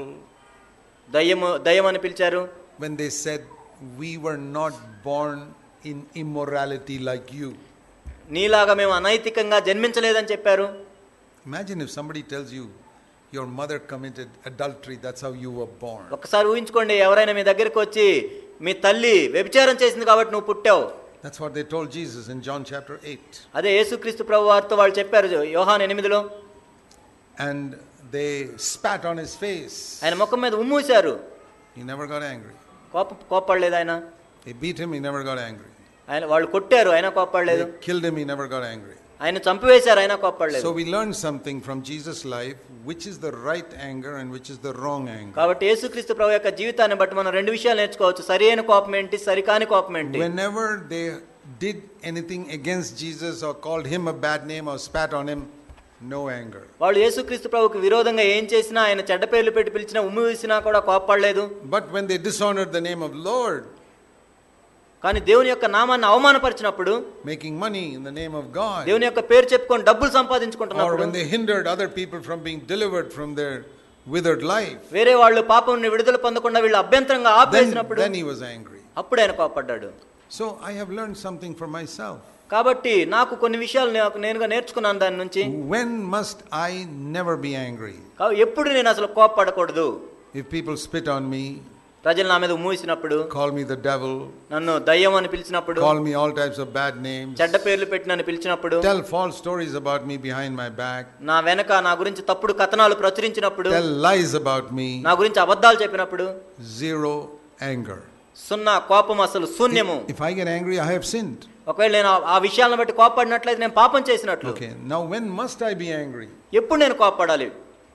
దయ్యం అని పిలిచారు. When they said we were not born in immorality like you. నీలాగా మేము అనైతికంగా జన్మించలేదని చెప్పారు. Imagine if somebody tells you your mother committed adultery, that's how you were born. ఒకసారి ఊహించుకోండి, ఎవరైనా మీ దగ్గరికి వచ్చి మీ తల్లి వ్యభిచారం చేసింది కాబట్టి నువ్వు పుట్టావు. That's what they told Jesus in John chapter 8. అదే యేసుక్రీస్తు ప్రభువారితో వాళ్ళు చెప్పారు యోహాను 8లో. And they spat on his face. ఆయన ముఖం మీద ఉమ్మూశారు. He never got angry. కోపపడలేదు ఆయన. They beat him, he never got angry. ఆయన వాళ్ళు కొట్టారు, ఆయన కోపపడలేదు. They killed him, he never got angry. ఆయన చంపివేశారు, ఆయన కోపపడలేదు. So we learned something from Jesus' life, which is the right anger and which is the wrong anger. కాబట్టి యేసుక్రీస్తు ప్రభు యొక్క జీవితాన్ని బట్టి మనం రెండు విషయాలు నేర్చుకోవచ్చు. సరైన కోపం ఏంటి, సరికాని కోపం ఏంటి. Whenever they did anything against Jesus or called him a bad name or spat on him, no anger. వాళ్ళు యేసుక్రీస్తు ప్రభువుకి విరోధంగా ఏం చేసినా, ఆయన చెడ్డ పేర్లు పెట్టి పిలిచినా, ఉమ్మి వేసినా కూడా కోపపడలేదు. But when they dishonored the name of Lord, కానీ దేవుని యొక్క నామాన్ని అవమానపరిచినప్పుడు, making money in the name of God, దేవుని యొక్క పేరు చెప్పుకొని డబ్బులు సంపాదించుకుంటున్నప్పుడు, or when they hindered other people from being delivered from their withered life, వేరే వాళ్ళు పాపం నుండి విడుదల పొందకుండా వీళ్ళు అభ్యంతరంగా ఆపేసినప్పుడు, then he was angry. అప్పుడు ఆయన కోపపడ్డాడు. So I have learned something for myself. కాబట్టి నాకు కొన్ని విషయాలు నేనుగా నేర్చుకున్నాను దాని నుంచి. When must I never be angry? ఎప్పుడు నేను అసలు కోపపడకూడదు. If people spit on me, ప్రజలు నా మీద ఉమ్మూసినప్పుడు, call me the devil, నన్ను దయ్యం అని పిలిచినప్పుడు, call me all types of bad names, చెడ్డ పేర్లు పెట్టి నన్ను పిలిచినప్పుడు, tell false stories about me behind my back, నా వెనక నా గురించి తప్పుడు కథనాలు ప్రచురించినప్పుడు, tell lies about me, నా గురించి అబద్ధాలు చెప్పినప్పుడు, zero anger. సున్నా కోపం, అసలు శూన్యము. If I get angry, I have sinned. ఒకవేళ నేను ఆ విషయాలను బట్టి కోపపడినట్లయితే నేను పాపం చేసినట్లు. Okay, now when must I be angry? ఎప్పుడు నేను కోపపడాలి?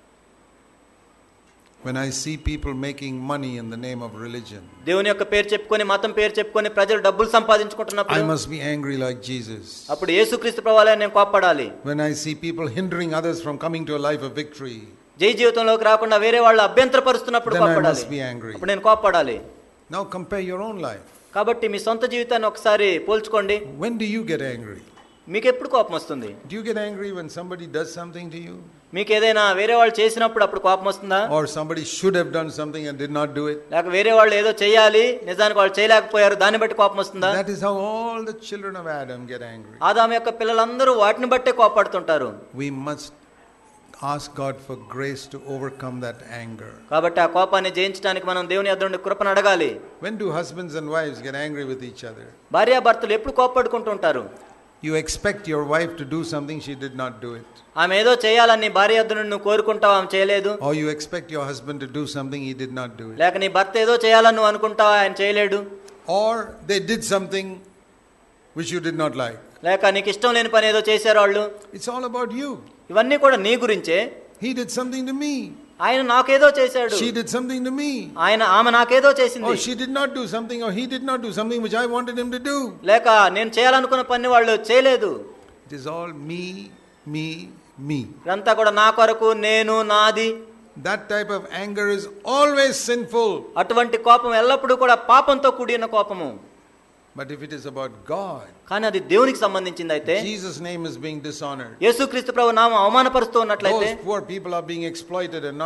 When I see people making money in the name of religion. దేవుని యొక్క పేరు చెప్పుకొని, మతం పేరు చెప్పుకొని ప్రజలు డబ్బులు సంపాదించుకుంటున్నప్పుడు I must be angry like Jesus. అప్పుడు యేసుక్రీస్తు ప్రభువులా నేను కోపపడాలి. When I see people hindering others from coming to a life of victory, జయ జీవితంలోకి రాకుండా వేరే వాళ్ళు అభ్యంతరపరుస్తున్నప్పుడు then I కోపపడాలి. must be angry. అప్పుడు నేను కోపపడాలి. Now compare your own life. కాబట్టి మీ సొంత జీవితాన్ని ఒకసారి పోల్చుకోండి. When do you get angry? మీకు ఎప్పుడు కోపం వస్తుంది? Do you get angry when somebody does something to you? మీకు ఏదైనా వేరే వాళ్ళు చేసినప్పుడు అప్పుడు కోపం వస్తుందా? Or somebody should have done something and did not do it? లేక వేరే వాళ్ళు ఏదో చేయాలి, నిజానికి వాళ్ళు చేయలేకపోయారు, దాన్ని బట్టి కోపం వస్తుందా? That is how all the children of Adam get angry. ఆదాము యొక్క పిల్లలందరూ వాటిని బట్టే కోపపడుతుంటారు. We must ask God for grace to overcome that anger. కాబట్టి ఆ కోపాన్ని జయించడానికి మనం దేవుని యొద్ద నుండి కృపను అడగాలి. When do husbands and wives get angry with each other? భార్యాభర్తలు ఎప్పుడు కోపపడుకుంటూ ఉంటారు? You expect your wife to do something, she did not do it. ఆమె ఏదో చేయాలని భార్య యొద్ద నుండి నువ్వు కోరుకుంటావు, ఆమె చేయలేదు. Or you expect your husband to do something, he did not do it. లేక నీ భర్త ఏదో చేయాలని నువ్వు అనుకుంటావా, ఆయన చేయలేడు. Or they did something which you did not like. లేక నీకు ఇష్టం లేని పని ఏదో చేశారు వాళ్ళు. It's all about you. ఇవన్నీ కూడా నీ గురించే. He did something to me. ఆయన నాకేదో చేశాడు. She did something to me. ఆమె నాకేదో చేసింది. Or she did not do something, or he did not do something which I wanted him to do. లేక నేను చేయాలనుకున్న పని వాళ్ళు చేయలేదు. It is all me, me, me. ఇదంతా కూడా నా కొరకు, నేను, నాది. That type of anger is always sinful. అటువంటి కోపం ఎల్లప్పుడూ కూడా పాపంతో కూడిన కోపము. But if it is about God, కానీ అది దేవునికి సంబంధించింది అయితే, Jesus' name is being dishonored. యేసుక్రీస్తు ప్రభు నామం అవమానపరుస్తూ ఉన్నట్లయితే, Those poor people are being exploited and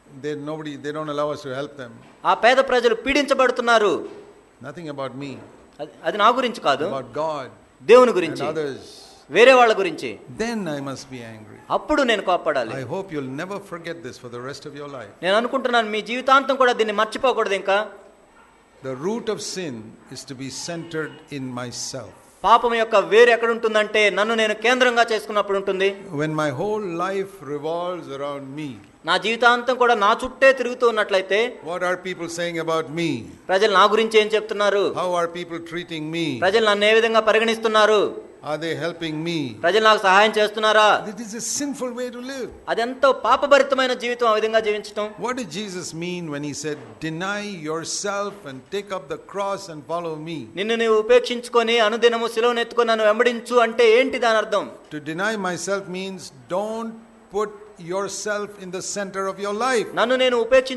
they don't allow us to help them. ఆ పేద ప్రజలు పీడించబడుతున్నారు. Nothing about me. అది నా గురించి కాదు, About God దేవుని and గురించి, others. వేరే వాళ్ళ గురించి. Then I must be angry. అప్పుడు నేను కోపపడాలి. I hope you'll never forget this for the rest of your life. నేను అనుకుంటున్నాను మీ జీవితాంతం కూడా దీన్ని మర్చిపోకూడదు. ఇంకా The root of sin is to be centered in myself. పాపం యొక్క వేరు ఎక్కడ ఉంటుందంటే నన్ను నేను కేంద్రంగా చేసుకున్నప్పుడు ఉంటుంది. When my whole life revolves around me, నా జీవితాంతం కూడా నా చుట్టే తిరుగుతూ ఉన్నట్లయితే, what are people saying about me? ప్రజలు నా గురించి ఏం చెప్తున్నారు? How are people treating me? ప్రజలు నన్ను ఏ విధంగా పరిగణిస్తున్నారు? Are they helping me? ప్రజలు నాకు సహాయం చేస్తున్నారా? It is a sinful way to live. అదెంతో పాపభరితమైన జీవితం, ఆ విధంగా జీవించటం. What did Jesus mean when he said, "Deny yourself and take up the cross and follow me"? నిన్ను నీవు ఉపేక్షించుకొని అనుదినము సిలువను ఎత్తుకొని నన్ను వెంబడించు అంటే ఏంటి దాని అర్థం? To deny myself means don't put yourself in the center of your life. నన్ను నేను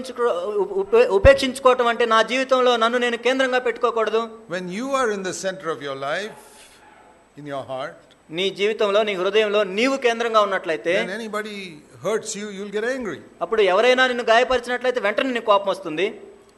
ఉపేక్షించుకోవటం అంటే నా జీవితంలో నన్ను నేను కేంద్రంగా పెట్టుకోకూడదు. When you are in the center of your life, in your heart, నీ జీవితంలో, నీ హృదయంలో నీవు కేంద్రంగా ఉన్నట్లయితే, when anybody hurts you, you'll get angry. అప్పుడు ఎవరైనా నిన్ను గాయపరిచినట్లయితే వెంటనే నీకు కోపం వస్తుంది.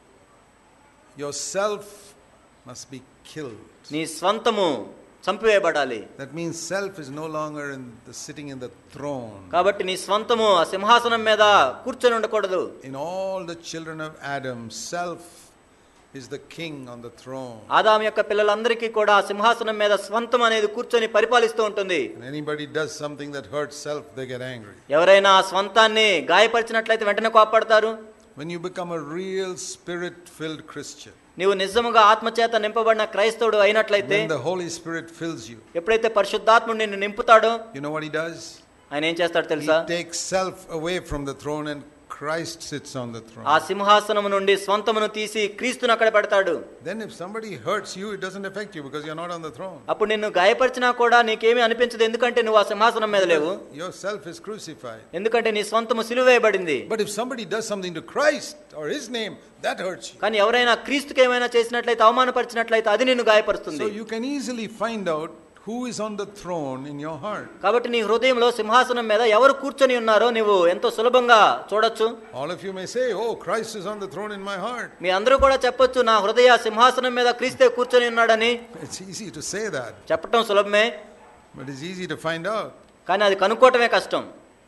Yourself must be killed. నీ స్వంతము చంపివేయబడాలి. That means self is no longer sitting in the throne. కాబట్టి నీ స్వంతము ఆ సింహాసనం మీద కూర్చొని ఉండకూడదు. In all the children of Adam, self is the king on the throne. ఆదాము యొక్క పిల్లలందరికీ కూడా ఆ సింహాసనం మీద స్వంతం అనేది కూర్చొని పరిపాలిస్తూ ఉంటుంది. When anybody does something that hurts self, they get angry. ఎవరైనా ఆ స్వంతాన్ని గాయపరిచినట్లయితే వెంటనే కోపపడతారు. When you become a real spirit-filled Christian, నీవు నిజముగా ఆత్మచేత నింపబడిన క్రైస్తవుడు అయినట్లయితే, when the Holy Spirit fills you, ఎప్పుడైతే పరిశుద్ధాత్ముడు నిన్ను నింపుతాడో, you know what he does? ఆయన ఏం చేస్తాడు He తెలుసా? takes self away from the throne and Christ sits on the throne. ఆ సింహాసనము నుండి స్వంతమును తీసి క్రీస్తును అక్కడ పెడతాడు. Then if somebody hurts you, it doesn't affect you because you're not on the throne. అప్పుడు నిన్ను గాయపరిచినా కూడా నీకేమీ అనిపించదు, ఎందుకంటే నువ్వు ఆ సింహాసనం మీద లేవు. Your self is crucified. ఎందుకంటే నీ స్వంతము సిలువేయబడింది. But if somebody does something to Christ or his name, that hurts you. కానీ ఎవరైనా క్రీస్తుకి ఏమైనా చేసినట్లయితే, అవమానపరిచినట్లయితే అది నిన్ను గాయపరుస్తుంది. So you can easily find out who is on the throne in your heart. కాబట్టి నీ హృదయంలో సింహాసనం మీద ఎవరు కూర్చొని ఉన్నారో నీవు ఎంతో సులభంగా చూడొచ్చు. All of you may say, "Oh, Christ is on the throne in my heart." మీ అందరూ కూడా చెప్పొచ్చు, నా హృదయ సింహాసనం మీద క్రీస్తే కూర్చొని ఉన్నాడని. It's easy to say that, చెప్పటం సులభమే, but it's easy to find out. కానీ అది కనుక్కోవటమే కష్టం.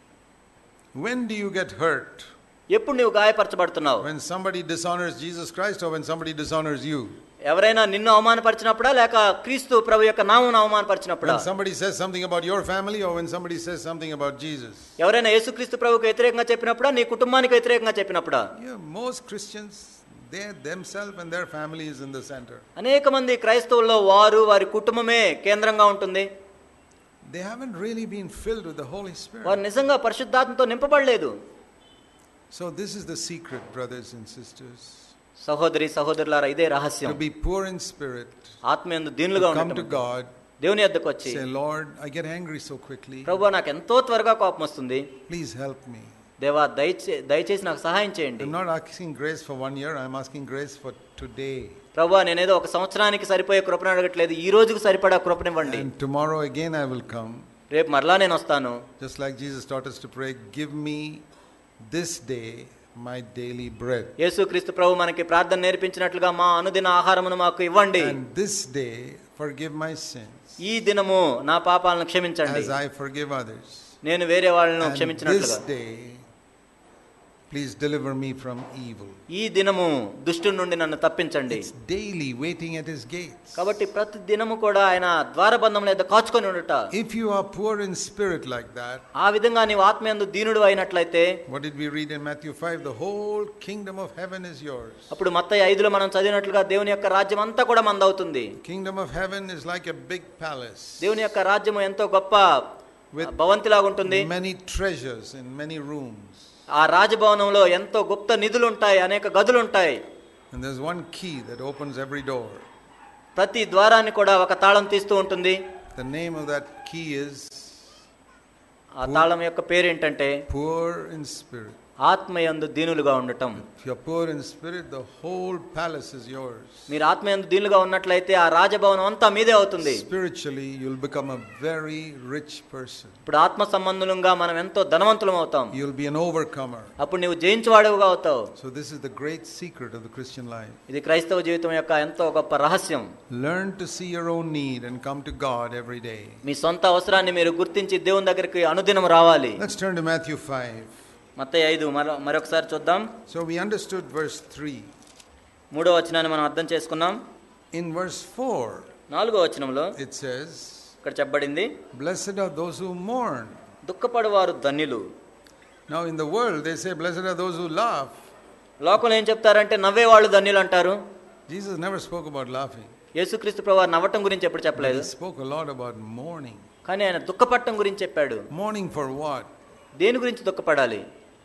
When do you get hurt? ఎప్పుడు నువ్వు గాయపరచబడుతున్నావు? When somebody dishonors Jesus Christ or when somebody dishonors you? ఎవరైనా నిన్ను అవమానపరిచినప్పుడా, లేక క్రీస్తు ప్రభు యొక్క నామమును అవమానపరిచినప్పుడా? When somebody says something about your family or when somebody says something about Jesus? ఎవరైనా యేసుక్రీస్తు ప్రభువుకు వ్యతిరేకంగా చెప్పినప్పుడా, నీ కుటుంబానికి వ్యతిరేకంగా చెప్పినప్పుడా? Yeah, most Christians, they themselves and their family is in the center. అనేక మంది క్రైస్తవుల్లో వారి కుటుంబమే కేంద్రంగా ఉంటుంది. They haven't really been filled with the Holy Spirit. వారు నిజంగా పరిశుద్ధాత్మతో నింపబడలేదు. So this is the secret, brothers and sisters. సహోదరి సహోదరులారా, ఇదే రహస్యం. To be poor in spirit, ఆత్మయందు దీనులుగా come to ఉండటం. God, దేవుని యొద్దకు వచ్చి, say, "Lord, I get angry so quickly. ప్రభువా, నాకు ఎంతో త్వరగా కోపం వస్తుంది. Please help me." దేవా, దయచేసి నాకు సహాయం చేయండి. I'm not asking grace for 1 year, I'm asking grace for today. ప్రభువా, నేనేదో ఒక సంవత్సరానికి సరిపోయే కృపను అడగట్లేదు, ఈ రోజుకు సరిపడా కృపనివ్వండి. And tomorrow again I will come. రేపు మరలా నేను వస్తాను. Just like Jesus taught us to pray, "Give me this day my daily bread." యేసుక్రీస్తు ప్రభు మనకి ప్రార్థన నేర్పించినట్లుగా, మా అనుదిన ఆహారమును మాకు ఇవ్వండి. And this day forgive my sins ఈ దినము నా పాపాలను క్షమించండి, as I forgive others. నేను వేరే వాళ్ళను And క్షమించినట్లుగా this day, please deliver me from evil. ఈ దినము దుష్టుని నుండి నన్ను తప్పించండి. It's daily waiting at his gates. కాబట్టి ప్రతి దినము కూడా ఆయన ద్వారబంధముల యొద్ద కాచుకొని ఉండుట. If you are poor in spirit like that, ఆ విధంగా నీవు ఆత్మయందు దీనుడు అయినట్లయితే, what did we read in Matthew 5? The whole kingdom of heaven is yours. అప్పుడు మత్తయి 5లో మనం చదివినట్లుగా దేవుని యొక్క రాజ్యం అంతా కూడా మందవుతుంది. Kingdom of heaven is like a big palace. దేవుని యొక్క రాజ్యము ఎంతో గొప్ప With భవంతిలాగా ఉంటుంది. many treasures in many rooms. ఆ రాజభవనంలో ఎంతో గుప్త నిధులు ఉంటాయి, అనేక గదులు ఉంటాయి. And there's one key that opens every door. ప్రతి ద్వారాన్ని కూడా ఒక తాళం తీస్తూ ఉంటుంది. The name of that key is ఆ తాళం యొక్క పేరు ఏంటంటే poor in spirit. ఆత్మయందు దీనులుగా ఉండటం. If you're poor in spirit, the whole palace is yours. మీరు ఆత్మయందు దీనులుగా ఉన్నట్లయితే ఆ రాజభవనం అంతా మీదే అవుతుంది. Spiritually, you'll become a very rich person. ఇప్పుడు ఆత్మ సంబంధంగా మనం ఎంతో ధనవంతులం అవుతాం. You'll be an overcomer. అప్పుడు నీవు జయించువాడుగా అవుతావు. So this is the great secret of the Christian life. ఇది క్రైస్తవ జీవితం యొక్క ఎంతో గొప్ప రహస్యం. Learn to see your own need and come to God every day. మీ సొంత అవసరాన్ని మీరు గుర్తించి దేవుని దగ్గరికి అనుదినం రావాలి. Let's turn to Matthew 5. మత్తయి 5 మరొకసారి చూద్దాం. So we understood verse 3. 3వ వచనాన్ని మనం అర్థం చేసుకున్నాం. In verse 4, 4వ వచనంలో it says, ఇక్కడ చెప్పబడింది, blessed are those who mourn. దుఃఖపడువారు ధన్యులు. Now in the world they say blessed are those who laugh. లోకంలో ఏం చెప్తారంటే నవ్వేవాళ్ళు ధన్యులు అంటారు. Jesus never spoke about laughing. యేసుక్రీస్తు ప్రభువు నవ్వటం గురించి ఎప్పుడు But చెప్పలేదు. he spoke a lot about mourning. కానీ ఆయన దుఃఖపడటం గురించి చెప్పాడు. Mourning for what? దేని గురించి దుఃఖపడాలి?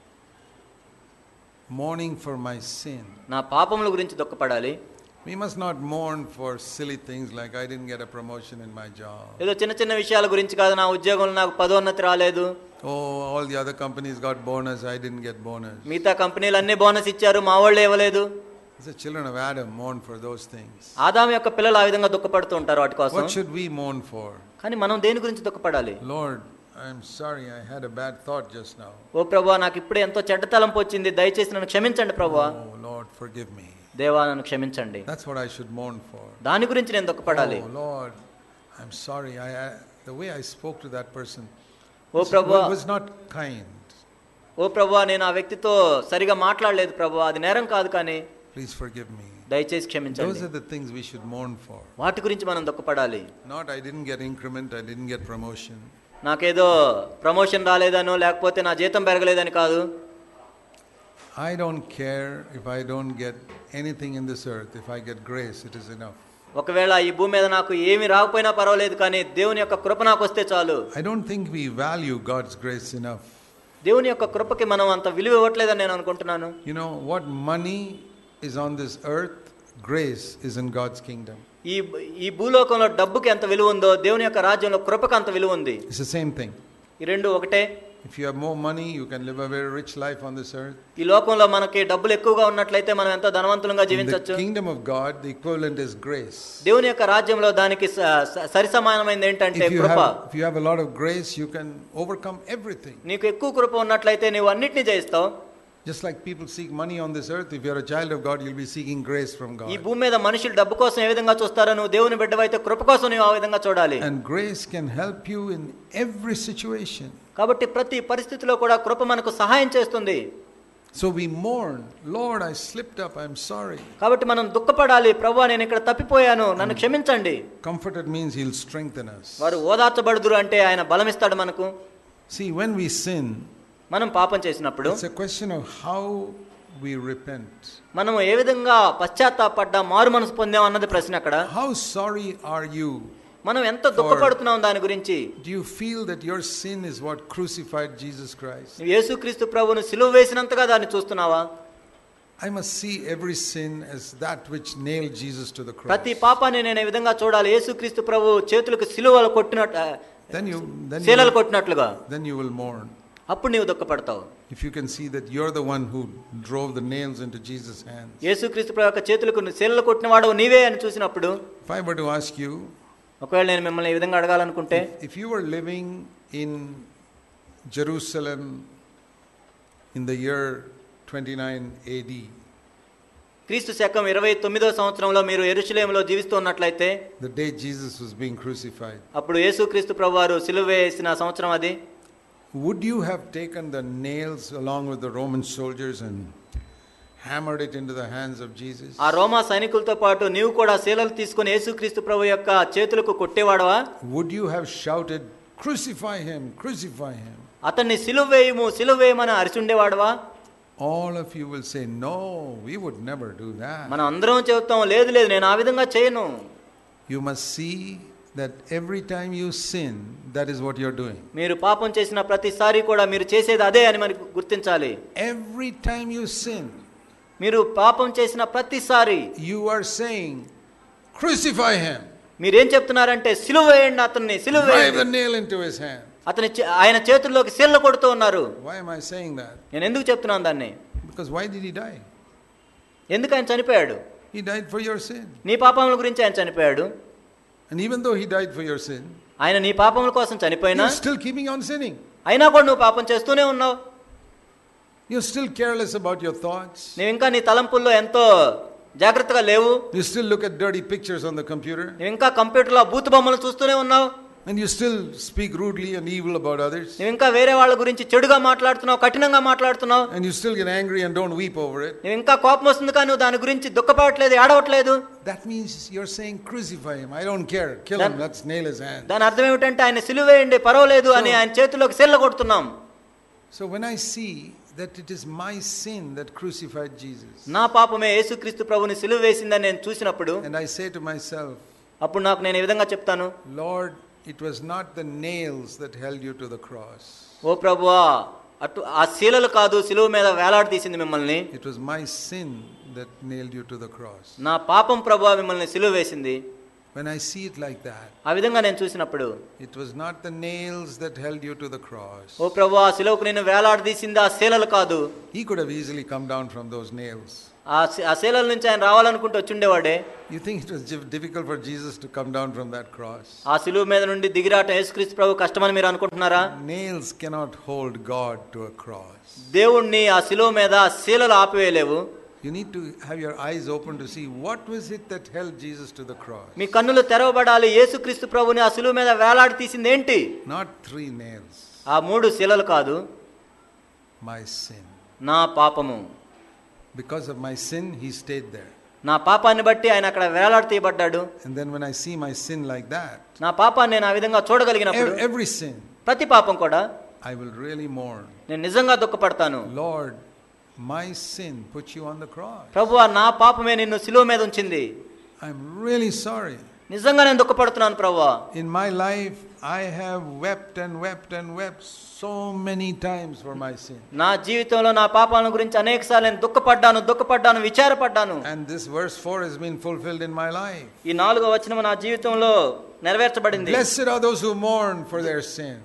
Mourning for my sin. నా పాపముల గురించి దుఃఖపడాలి. We must not mourn for silly things like I didn't get a promotion in my job. ఏదో చిన్న చిన్న విషయాల గురించి కాదు, నా ఉద్యోగంలో నాకు పదోన్నతి రాలేదు, Oh, all the other companies got bonus, I didn't get bonus. మిగతా కంపెనీలు అన్ని బోనస్ ఇచ్చారు, మా వాళ్ళు ఇవ్వలేదు. The children of Adam mourn for those things. ఆదాము యొక్క పిల్లలు ఆ విధంగా దుఃఖపడుతూ ఉంటారు వాటి కోసం. What should we mourn for? కానీ మనం దేని గురించి దుఃఖపడాలి? Lord, I'm sorry I had a bad thought just now. ఓ ప్రభువా, నాకు ఇప్పుడే ఎంతో చెడ్డ తలంపు వచ్చింది, దయచేసి నన్ను క్షమించండి ప్రభువా. Oh Lord, forgive me. దేవా నన్ను క్షమించండి. That's what I should mourn for. దాని గురించి నేను దుఃఖపడాలి. Oh Lord, I'm sorry. The way I spoke to that person ఓ ప్రభువా, was not kind. ఓ ప్రభువా, నేను ఆ వ్యక్తితో సరిగా మాట్లాడలేదు ప్రభువా, అది నేరం కాదు, కానీ Please forgive me. దయచేసి Those క్షమించండి. are the things we should mourn for. వాటి గురించి మనం దుఃఖపడాలి. Not I didn't get increment, I didn't get promotion. నాకేదో ప్రమోషన్ రాలేదనో లేకపోతే నా జీతం పెరగలేదని కాదు. I don't care if I don't get anything in this earth. If I get grace, it is enough. ఒకవేళ ఈ భూమి మీద నాకు ఏమి రాకపోయినా పర్వాలేదు, కానీ దేవుని యొక్క కృప నాకు వస్తే చాలు. I don't think we value God's grace enough. దేవుని యొక్క కృపకి మనం అంత విలువ ఇవ్వట్లేదని నేను అనుకుంటున్నాను. You know, what money is on this earth, grace is in God's kingdom. ఈ భూలోకంలో డబ్బుకి ఎంత విలువ ఉందో దేవుని యొక్క రాజ్యంలో కృపకు అంత విలువ ఉంది. It's the same thing. ఈ రెండు ఒకటే. If you have more money, you can live a very rich life on this earth. ఈ లోకంలో మనకి డబ్బులు ఎక్కువగా ఉన్నట్లయితే మనం ఎంతో ధనవంతులుగా In the జీవించవచ్చు. kingdom of God, the equivalent is grace. దేవుని యొక్క రాజ్యంలో దానికి సరి సమానమైనది ఏంటంటే కృప. If you have a lot of grace, you can overcome everything. నీకు ఎక్కువ కృప ఉన్నట్లయితే నీవు అన్నిటిని జయిస్తావు. Just like people seek money on this earth, if you are a child of God, you'll be seeking grace from God. ఈ భూమి మీద మనుషులు డబ్బు కోసం ఏ విధంగా చూస్తారో నువ్వు దేవుని బిడ్డవైతే కృప కోసం నువ్వు ఆ విధంగా చూడాలి. And grace can help you in every situation. కాబట్టి ప్రతి పరిస్థితిలో కూడా కృప మనకు సహాయం చేస్తుంది. So we mourn, Lord, I slipped up, I'm sorry. కాబట్టి మనం దుఃఖపడాలి, ప్రభువా నేను ఇక్కడ తప్పిపోయాను, నన్ను క్షమించండి. Comforted means he'll strengthen us. వారు ఓదార్చబడుదురు అంటే ఆయన బలమిస్తాడు మనకు. See, when we sin, మనం పాపం చేసినప్పుడు it's a question of how we repent. మనం ఏ విధంగా పశ్చాత్తాపడ్డా మారు మనసు పొందాం అన్నది ప్రశ్న అక్కడ. How sorry are you? మనం ఎంత దుఃఖపడుతున్నాం దాని గురించి. Do you feel that your sin is what crucified Jesus Christ? నువ్వు యేసుక్రీస్తు ప్రభువును సిలువ వేసినంతగా దాన్ని చూస్తున్నావా? I must see every sin as that which nailed Jesus to the cross. ప్రతి పాపాన్ని నేను ఈ విధంగా చూడాలి, యేసుక్రీస్తు ప్రభు చేతులకు సిలువలు కొట్టినట్టు, శీలలు కొట్టినట్లుగా. Then you will mourn. అప్పుడు నీవు దుఃఖపడతావు. If you can see that you're the one who drove the nails into Jesus' hands. యేసుక్రీస్తు ప్రభు యొక్క చేతులకు శీలలు కొట్టిన వాడు నీవే అని చూసినప్పుడు, If I were to ask you, ఒకవేళ నేను మిమ్మల్ని ఈ విధంగా అడగాలనుకుంటే, if you were living in Jerusalem in the year 29 AD, క్రీస్తు శకం 29వ సంవత్సరంలో మీరు యెరూషలేములో జీవిస్తూ ఉన్నట్లయితే, the day Jesus was being crucified, అప్పుడు యేసుక్రీస్తు ప్రభువారు సిలువ వేసిన సంవత్సరం అది, would you have taken the nails along with the Roman soldiers and hammered it into the hands of Jesus? ఆ రోమా సైనికులతో పాటు నీవు కూడా శీలలు తీసుకొని యేసుక్రీస్తు ప్రభు యొక్క చేతులకు కొట్టేవాడవా? Would you have shouted, crucify him, crucify him? అతన్ని సిలువ వేయము, సిలువ వేయమని అరిచుండేవాడవా? All of you will say, no, we would never do that. మనం అందరం చెబుతాం, లేదు లేదు నేను ఆ విధంగా చేయను. You must see that every time you sin, that is what you're doing. మీరు పాపం చేసిన ప్రతిసారి కూడా మీరు చేసేది అదే అని మనకు గుర్తించాలి. Every time you sin, మీరు పాపం చేసిన ప్రతిసారి you are saying, crucify him. మీరేం చెప్తున్నారంటే సిలువ వేయండి, అతన్ని సిలువ Drive వేయండి. the nail into his hand. ఆయన చేతుల్లోకి శీలలు కొడుతూ ఉన్నారు. Why am I saying that? నేను ఎందుకు చెప్తున్నాను దాన్ని? Because why did he die? ఎందుకు ఆయన చనిపోయాడు? He died for your sin. నీ పాపముల గురించి ఆయన చనిపోయాడు. And even though he died for your sin, ఆయన నీ పాపముల కోసం చనిపోయినా you're still keeping on sinning. అయినా కూడా నువ్వు పాపం చేస్తూనే ఉన్నావు. You're still careless about your thoughts. నువ్వు ఇంకా నీ తలంపుల్లో ఎంతో జాగ్రత్తగా లేవు. You still look at dirty pictures on the computer. నువ్వు ఇంకా కంప్యూటర్లో బూతు బొమ్మలు చూస్తూనే ఉన్నావు. And you still speak rudely and evil about others. నువ్వు ఇంకా వేరే వాళ్ళ గురించి చెడుగా మాట్లాడుతున్నావు, కఠినంగా మాట్లాడుతున్నావు. And you still get angry and don't weep over it. నువ్వు ఇంకా కోపం వస్తుంది కానీ నువ్వు దాని గురించి దుఃఖపడట్లేదు, ఏడవట్లేదు. That means you're saying, crucify him. I don't care. Kill him. Let's nail his hand. దాని అర్థం ఏమిటంటే ఆయన సిలువ వేయండి పర్వాలేదు అని ఆయన చేతుల్లోకి శీల కొడుతున్నాం. So when I see that it is my sin that crucified Jesus, నా పాపమే యేసుక్రీస్తు ప్రభుని సిలువ వేసిందని నేను చూసినప్పుడు and I say to myself, అప్పుడు నాకు నేను ఈ విధంగా చెప్తాను, Lord, it was not the nails that held you to the cross. ఓ ప్రభువా, అటు ఆ శీలలు కాదు సిలువ మీద వేలాడదీసింది మిమ్మల్ని. It was my sin that nailed you to the cross. నా పాపం ప్రభువా మిమ్మల్ని సిలువ వేసింది. When I see it like that, ఆ విధంగా నేను చూసినప్పుడు it was not the nails that held you to the cross. ఓ ప్రభువా సిలువకు నేను వేలాడదీసింది ఆ శీలలు కాదు. He could have easily come down from those nails. ఆ శీలల నుంచి ఆయన రావాలనుకుంటూ వచ్చుండేవాడే. You think it was difficult for Jesus to come down from that cross? ఆ సిలువ మీద నుండి దిగిరాట యేసుక్రీస్తు ప్రభు కష్టమని మీరు అనుకుంటున్నారా? Nails cannot hold God to a cross. దేవుణ్ణి ఆ సిలువ మీద ఆ శీలలు ఆపివేయలేవు. You need to have your eyes open to see what was it that held Jesus to the cross. మీ కన్నులు తెరవబడాలి. యేసుక్రీస్తు ప్రభుని ఆ సిలువ మీద వేలాడి తీసింది ఏంటి? Not 3 nails. ఆ 3 శీలలు కాదు, My sin. నా పాపము. Because of my sin, he stayed there. నా పాపాన్ని బట్టి ఆయన అక్కడ వేలాడి తీయబడ్డాడు. And then when I see my sin like that, నా పాపాన్ని నేను ఆ విధంగా చూడగలిగినప్పుడు every sin, ప్రతి పాపం కూడా I will really mourn. నేను నిజంగా దుఃఖపడతాను. Lord, my sin put you on the cross. ప్రభువా నా పాపమే నిన్ను సిలువ మీద ఉంచింది. I'm really sorry. నిజంగా నేను దుఃఖపడుతున్నాను ప్రభువా. In my life, I have wept and wept and wept so many times for my sin. నా జీవితంలో నా పాపాల గురించి అనేకసార్లు నేను దుఃఖపడ్డాను, విచారపడ్డాను. And this verse 4 has been fulfilled in my life. ఈ 4వ వచనం నా జీవితంలో నెరవేర్చబడింది. Blessed are those who mourn for their sin.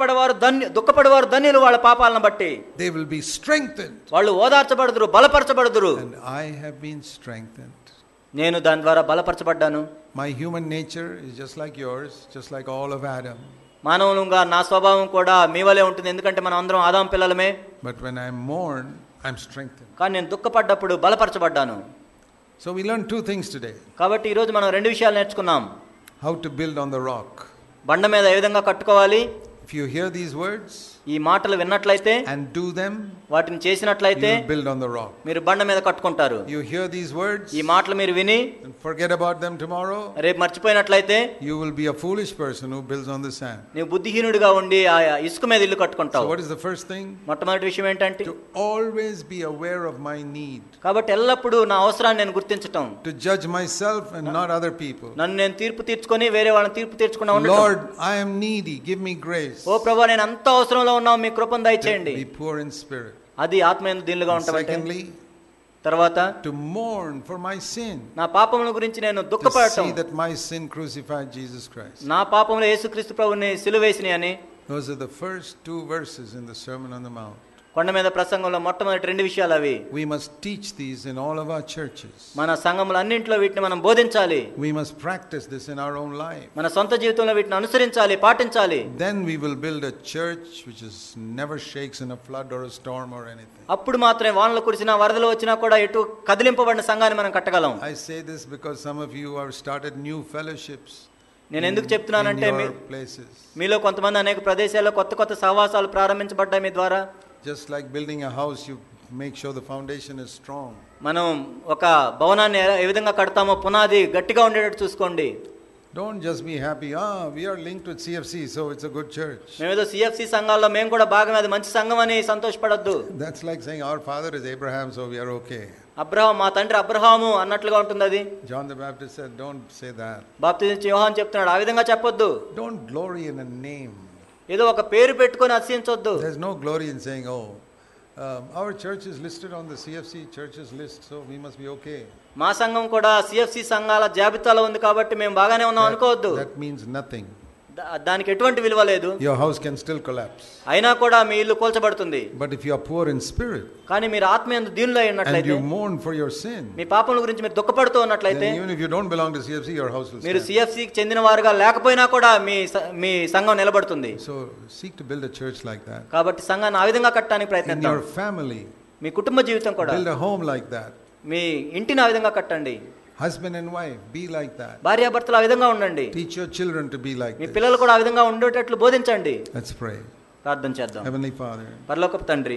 దుఃఖపడేవారు ధన్యులు వాళ్ళ పాపాలను బట్టి. They will be strengthened. వాళ్ళు ఓదార్చబడుదురు, బలపరచబడుదురు. And I have been strengthened. నేను దాని ద్వారా బలపరచబడ్డాను. My human nature is just like yours, just like all of Adam. మానవులుగా నా స్వభావం కూడా మీ వలే ఉంటుంది, ఎందుకంటే మనం అందరం Adam పిల్లలమే. But when I mourn, I'm strengthened. కానీ నేను దుఃఖపడ్డప్పుడు బలపరచబడ్డాను. So we learned 2 things today. కాబట్టి ఈరోజు మనం 2 విషయాలు నేర్చుకున్నాం. How to build on the rock. బండ మీద ఏ విధంగా కట్టుకోవాలి. If you hear these words ఈ మాటలు విన్నట్లయితే and do them, వాటిని చేసినట్లయితే you will build on the rock. మీరు బండ మీద కట్టుకుంటారు. You hear these words ఈ మాటలు మీరు విని and forget about them tomorrow, రేపు మర్చిపోయినట్లయితే you will be a foolish person who builds on the sand. నీవు బుద్ధిహీనుడిగా ఉండి ఆ ఇసుక మీద ఇల్లు So కట్టుకుంటావు. what is the first thing? మొట్టమొదటి విషయం ఏంటంటే To always be aware of my need. కాబట్టి ఎల్లప్పుడూ నా అవసరాన్ని నేను గుర్తించటం. To judge myself and not other people. నన్ను నేను తీర్పు తీర్చుకొని వేరే వాళ్ళని తీర్పు తీర్చకుండా ఉండటం. Lord, I am needy. Give me grace. ఓ ప్రభువా నేను అంత అవసరంలో ఉన్నావు, మీ కృపను దయచేయండి. Be poor in spirit. అది ఆత్మయందు దీనులుగా ఉంటాం. Secondly, తర్వాత to mourn for my sin. నా పాపముల గురించి నేను To దుఃఖపడటం. see that my sin crucified Jesus Christ. నా పాపములు యేసుక్రీస్తు ప్రభువుని సిలువేసిని అని. Those are the first 2 verses in the Sermon on the Mount. కొండ మీద ప్రసంగంలో మొట్టమొదటి 2 విషయాలు అవి. We must teach these in all of our churches. మన సంఘములన్నింటిలో వీటిని మనం బోధించాలి. We must practice this in our own life. మన సొంత జీవితంలో వీటిని అనుసరించాలి, పాటించాలి. Then we will build a church which is never shakes in a flood or a storm or anything. అప్పుడు మాత్రమే వానలు కురిసినా వరదలు వచ్చినా కూడా ఎటు కదిలింపబడిన సంఘాన్ని మనం కట్టగలం. I say this because some of you have started new fellowships. నేను ఎందుకు in చెప్తున్నానంటే your places. మీలో కొంతమంది అనేక ప్రదేశాల్లో కొత్త కొత్త సహవాసాలు ప్రారంభించబడ్డాయి మీ ద్వారా. Just like building a house, you make sure the foundation is strong. మనం ఒక భవనాన్ని ఏ విధంగా కడతామో పునాది గట్టిగా ఉండేటట్టు చూసుకోండి. Don't just be happy, we are linked with CFC, so it's a good church. మేమేదో సిఎఫ్సి సంఘాల్లో మేము కూడా భాగమే, అది మంచి సంఘం అని సంతోషపడొద్దు. That's like saying our father is Abraham, so we are okay. Abraham, మా తండ్రి అబ్రహాము అన్నట్లుగా ఉంటుంది అది. John the Baptist said, don't say that. బాప్తిజం యోహాను చెప్తున్నాడు, ఆ విధంగా చెప్పొద్దు. Don't glory in a name. ఏదో ఒక పేరు పెట్టుకొని అతిశయించొద్దు. There's no glory in saying, our church is listed on the CFC churches list, so we must be okay. మా సంఘం కూడా సిఎఫ్సి సంఘాల జాబితాలో ఉంది కాబట్టి మేము బాగానే ఉన్నాం అనుకోవద్దు. That means nothing. దానికి ఎటువంటి విలువ లేదు. Your house can still collapse. అయినా కూడా మీ ఇల్లు కూల్చబడుతుంది. But if you are poor in spirit, కానీ మీరు ఆత్మీయందు దీనులై and ఉన్నట్లయితే, you mourn for your sin, మీ పాపముల గురించి మీరు దుఃఖపడుతూ ఉన్నట్లయితే, then even if you don't belong to CFC, your house will మీరు stand. సిఎఫ్సికి చెందిన వారుగా లేకపోయినా కూడా మీ సంఘం నిలబడుతుంది. So seek to build a church like that. కాబట్టి సంఘాన్ని ఆ విధంగా కట్టడానికి In ప్రయత్నిద్దాం. your family, మీ కుటుంబ జీవితం కూడా, build a home like that. మీ ఇంటిని ఆ విధంగా కట్టండి. Husband and wife, be like that. భార్యాభర్తలు ఆ విధంగా ఉండండి. Teach your children to be like me this. పిల్లలు కూడా ఆ విధంగా ఉండేటట్లు బోధించండి. Let's pray. ప్రార్థన చేద్దాం. Heavenly Father, పరలోకపు తండ్రి,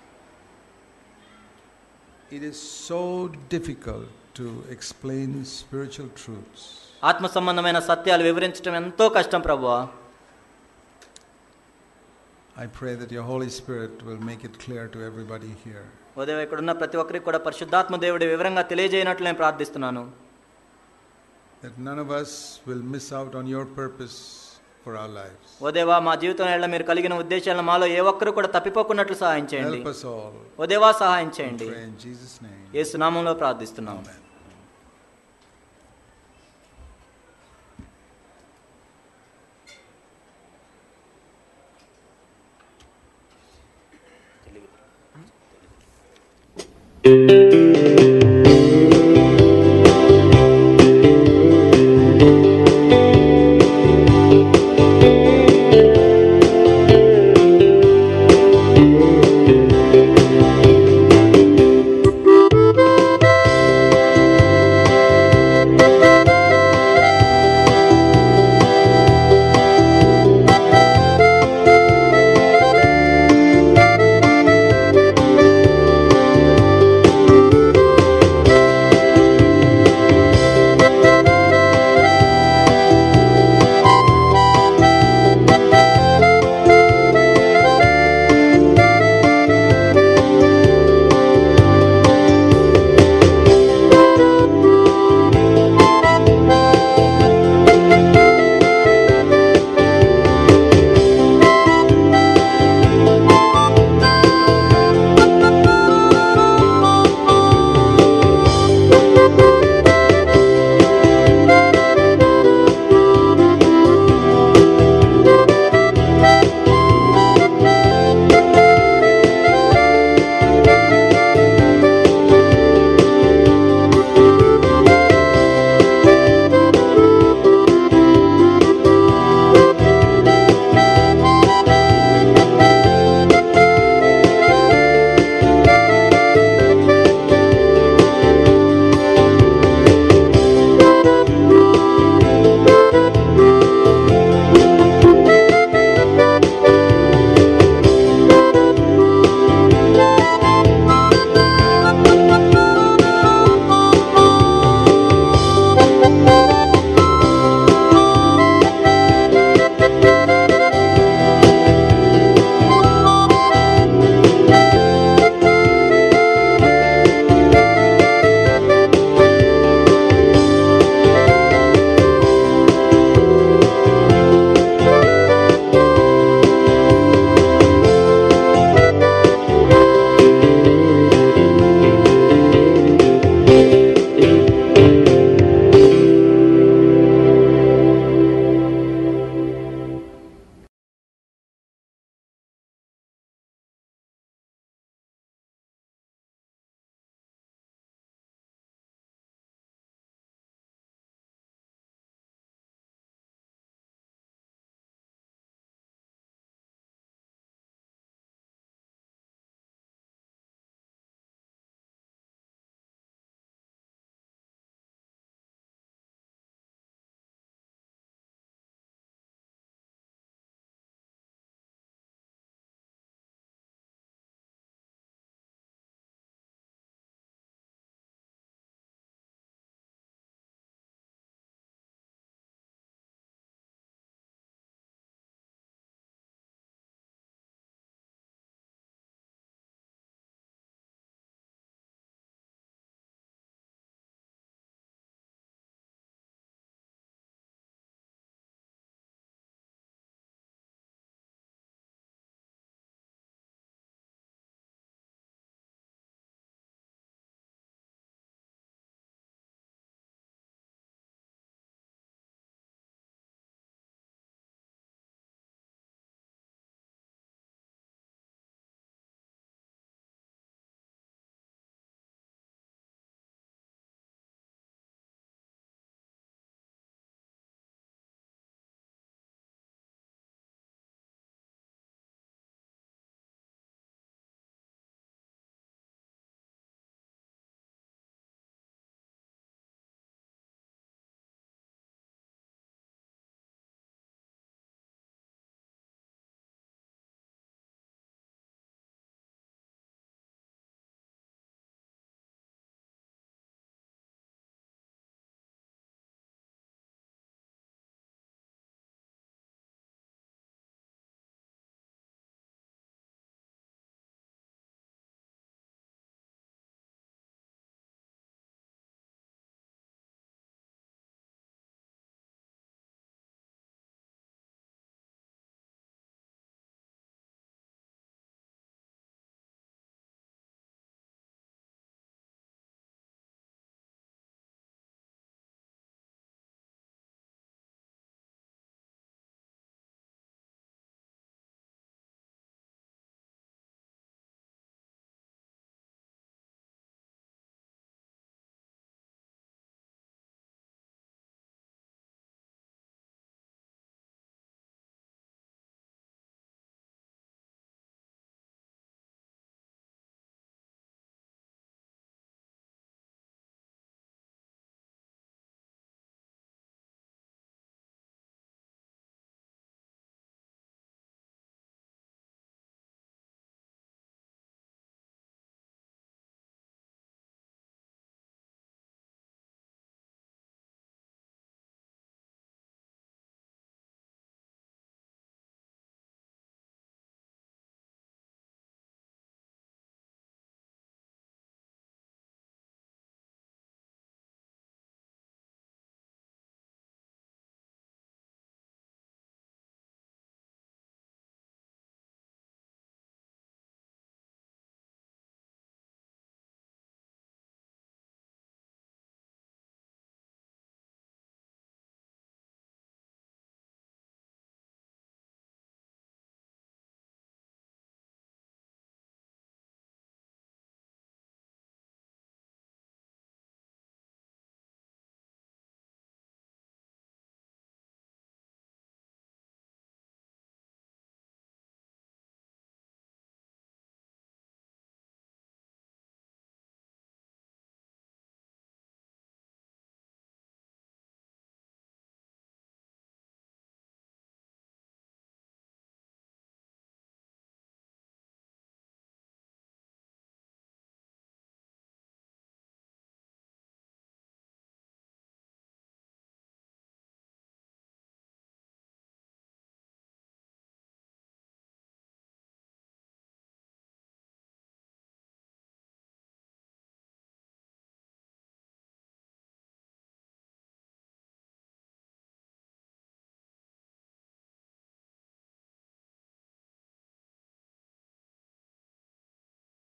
it is so difficult to explain spiritual truths. ఆత్మ సంబంధమైన సత్యాలు వివరించడం ఎంతో కష్టం ప్రభువా. I pray that your Holy Spirit will make it clear to everybody here. ఉదయం ఇక్కడున్న ప్రతి ఒక్కరికి కూడా పరిశుద్ధాత్మ దేవుడి వివరంగా తెలియజేయనట్లు నేను ప్రార్థిస్తున్నాను. That none of us will miss out on your purpose for our lives. ఓదేవా, మా జీవితంలో మీరు కలిగిన ఉద్దేశాలను మాలో ఏ ఒక్కరు కూడా తప్పిపోకున్నట్లు సహాయం చేయండి. Help us all. ఓదేవా, సహాయం చేయండి. Pray in Jesus' name. యేసు నామములో ప్రార్థిస్తున్నాము. Amen. తెలుగు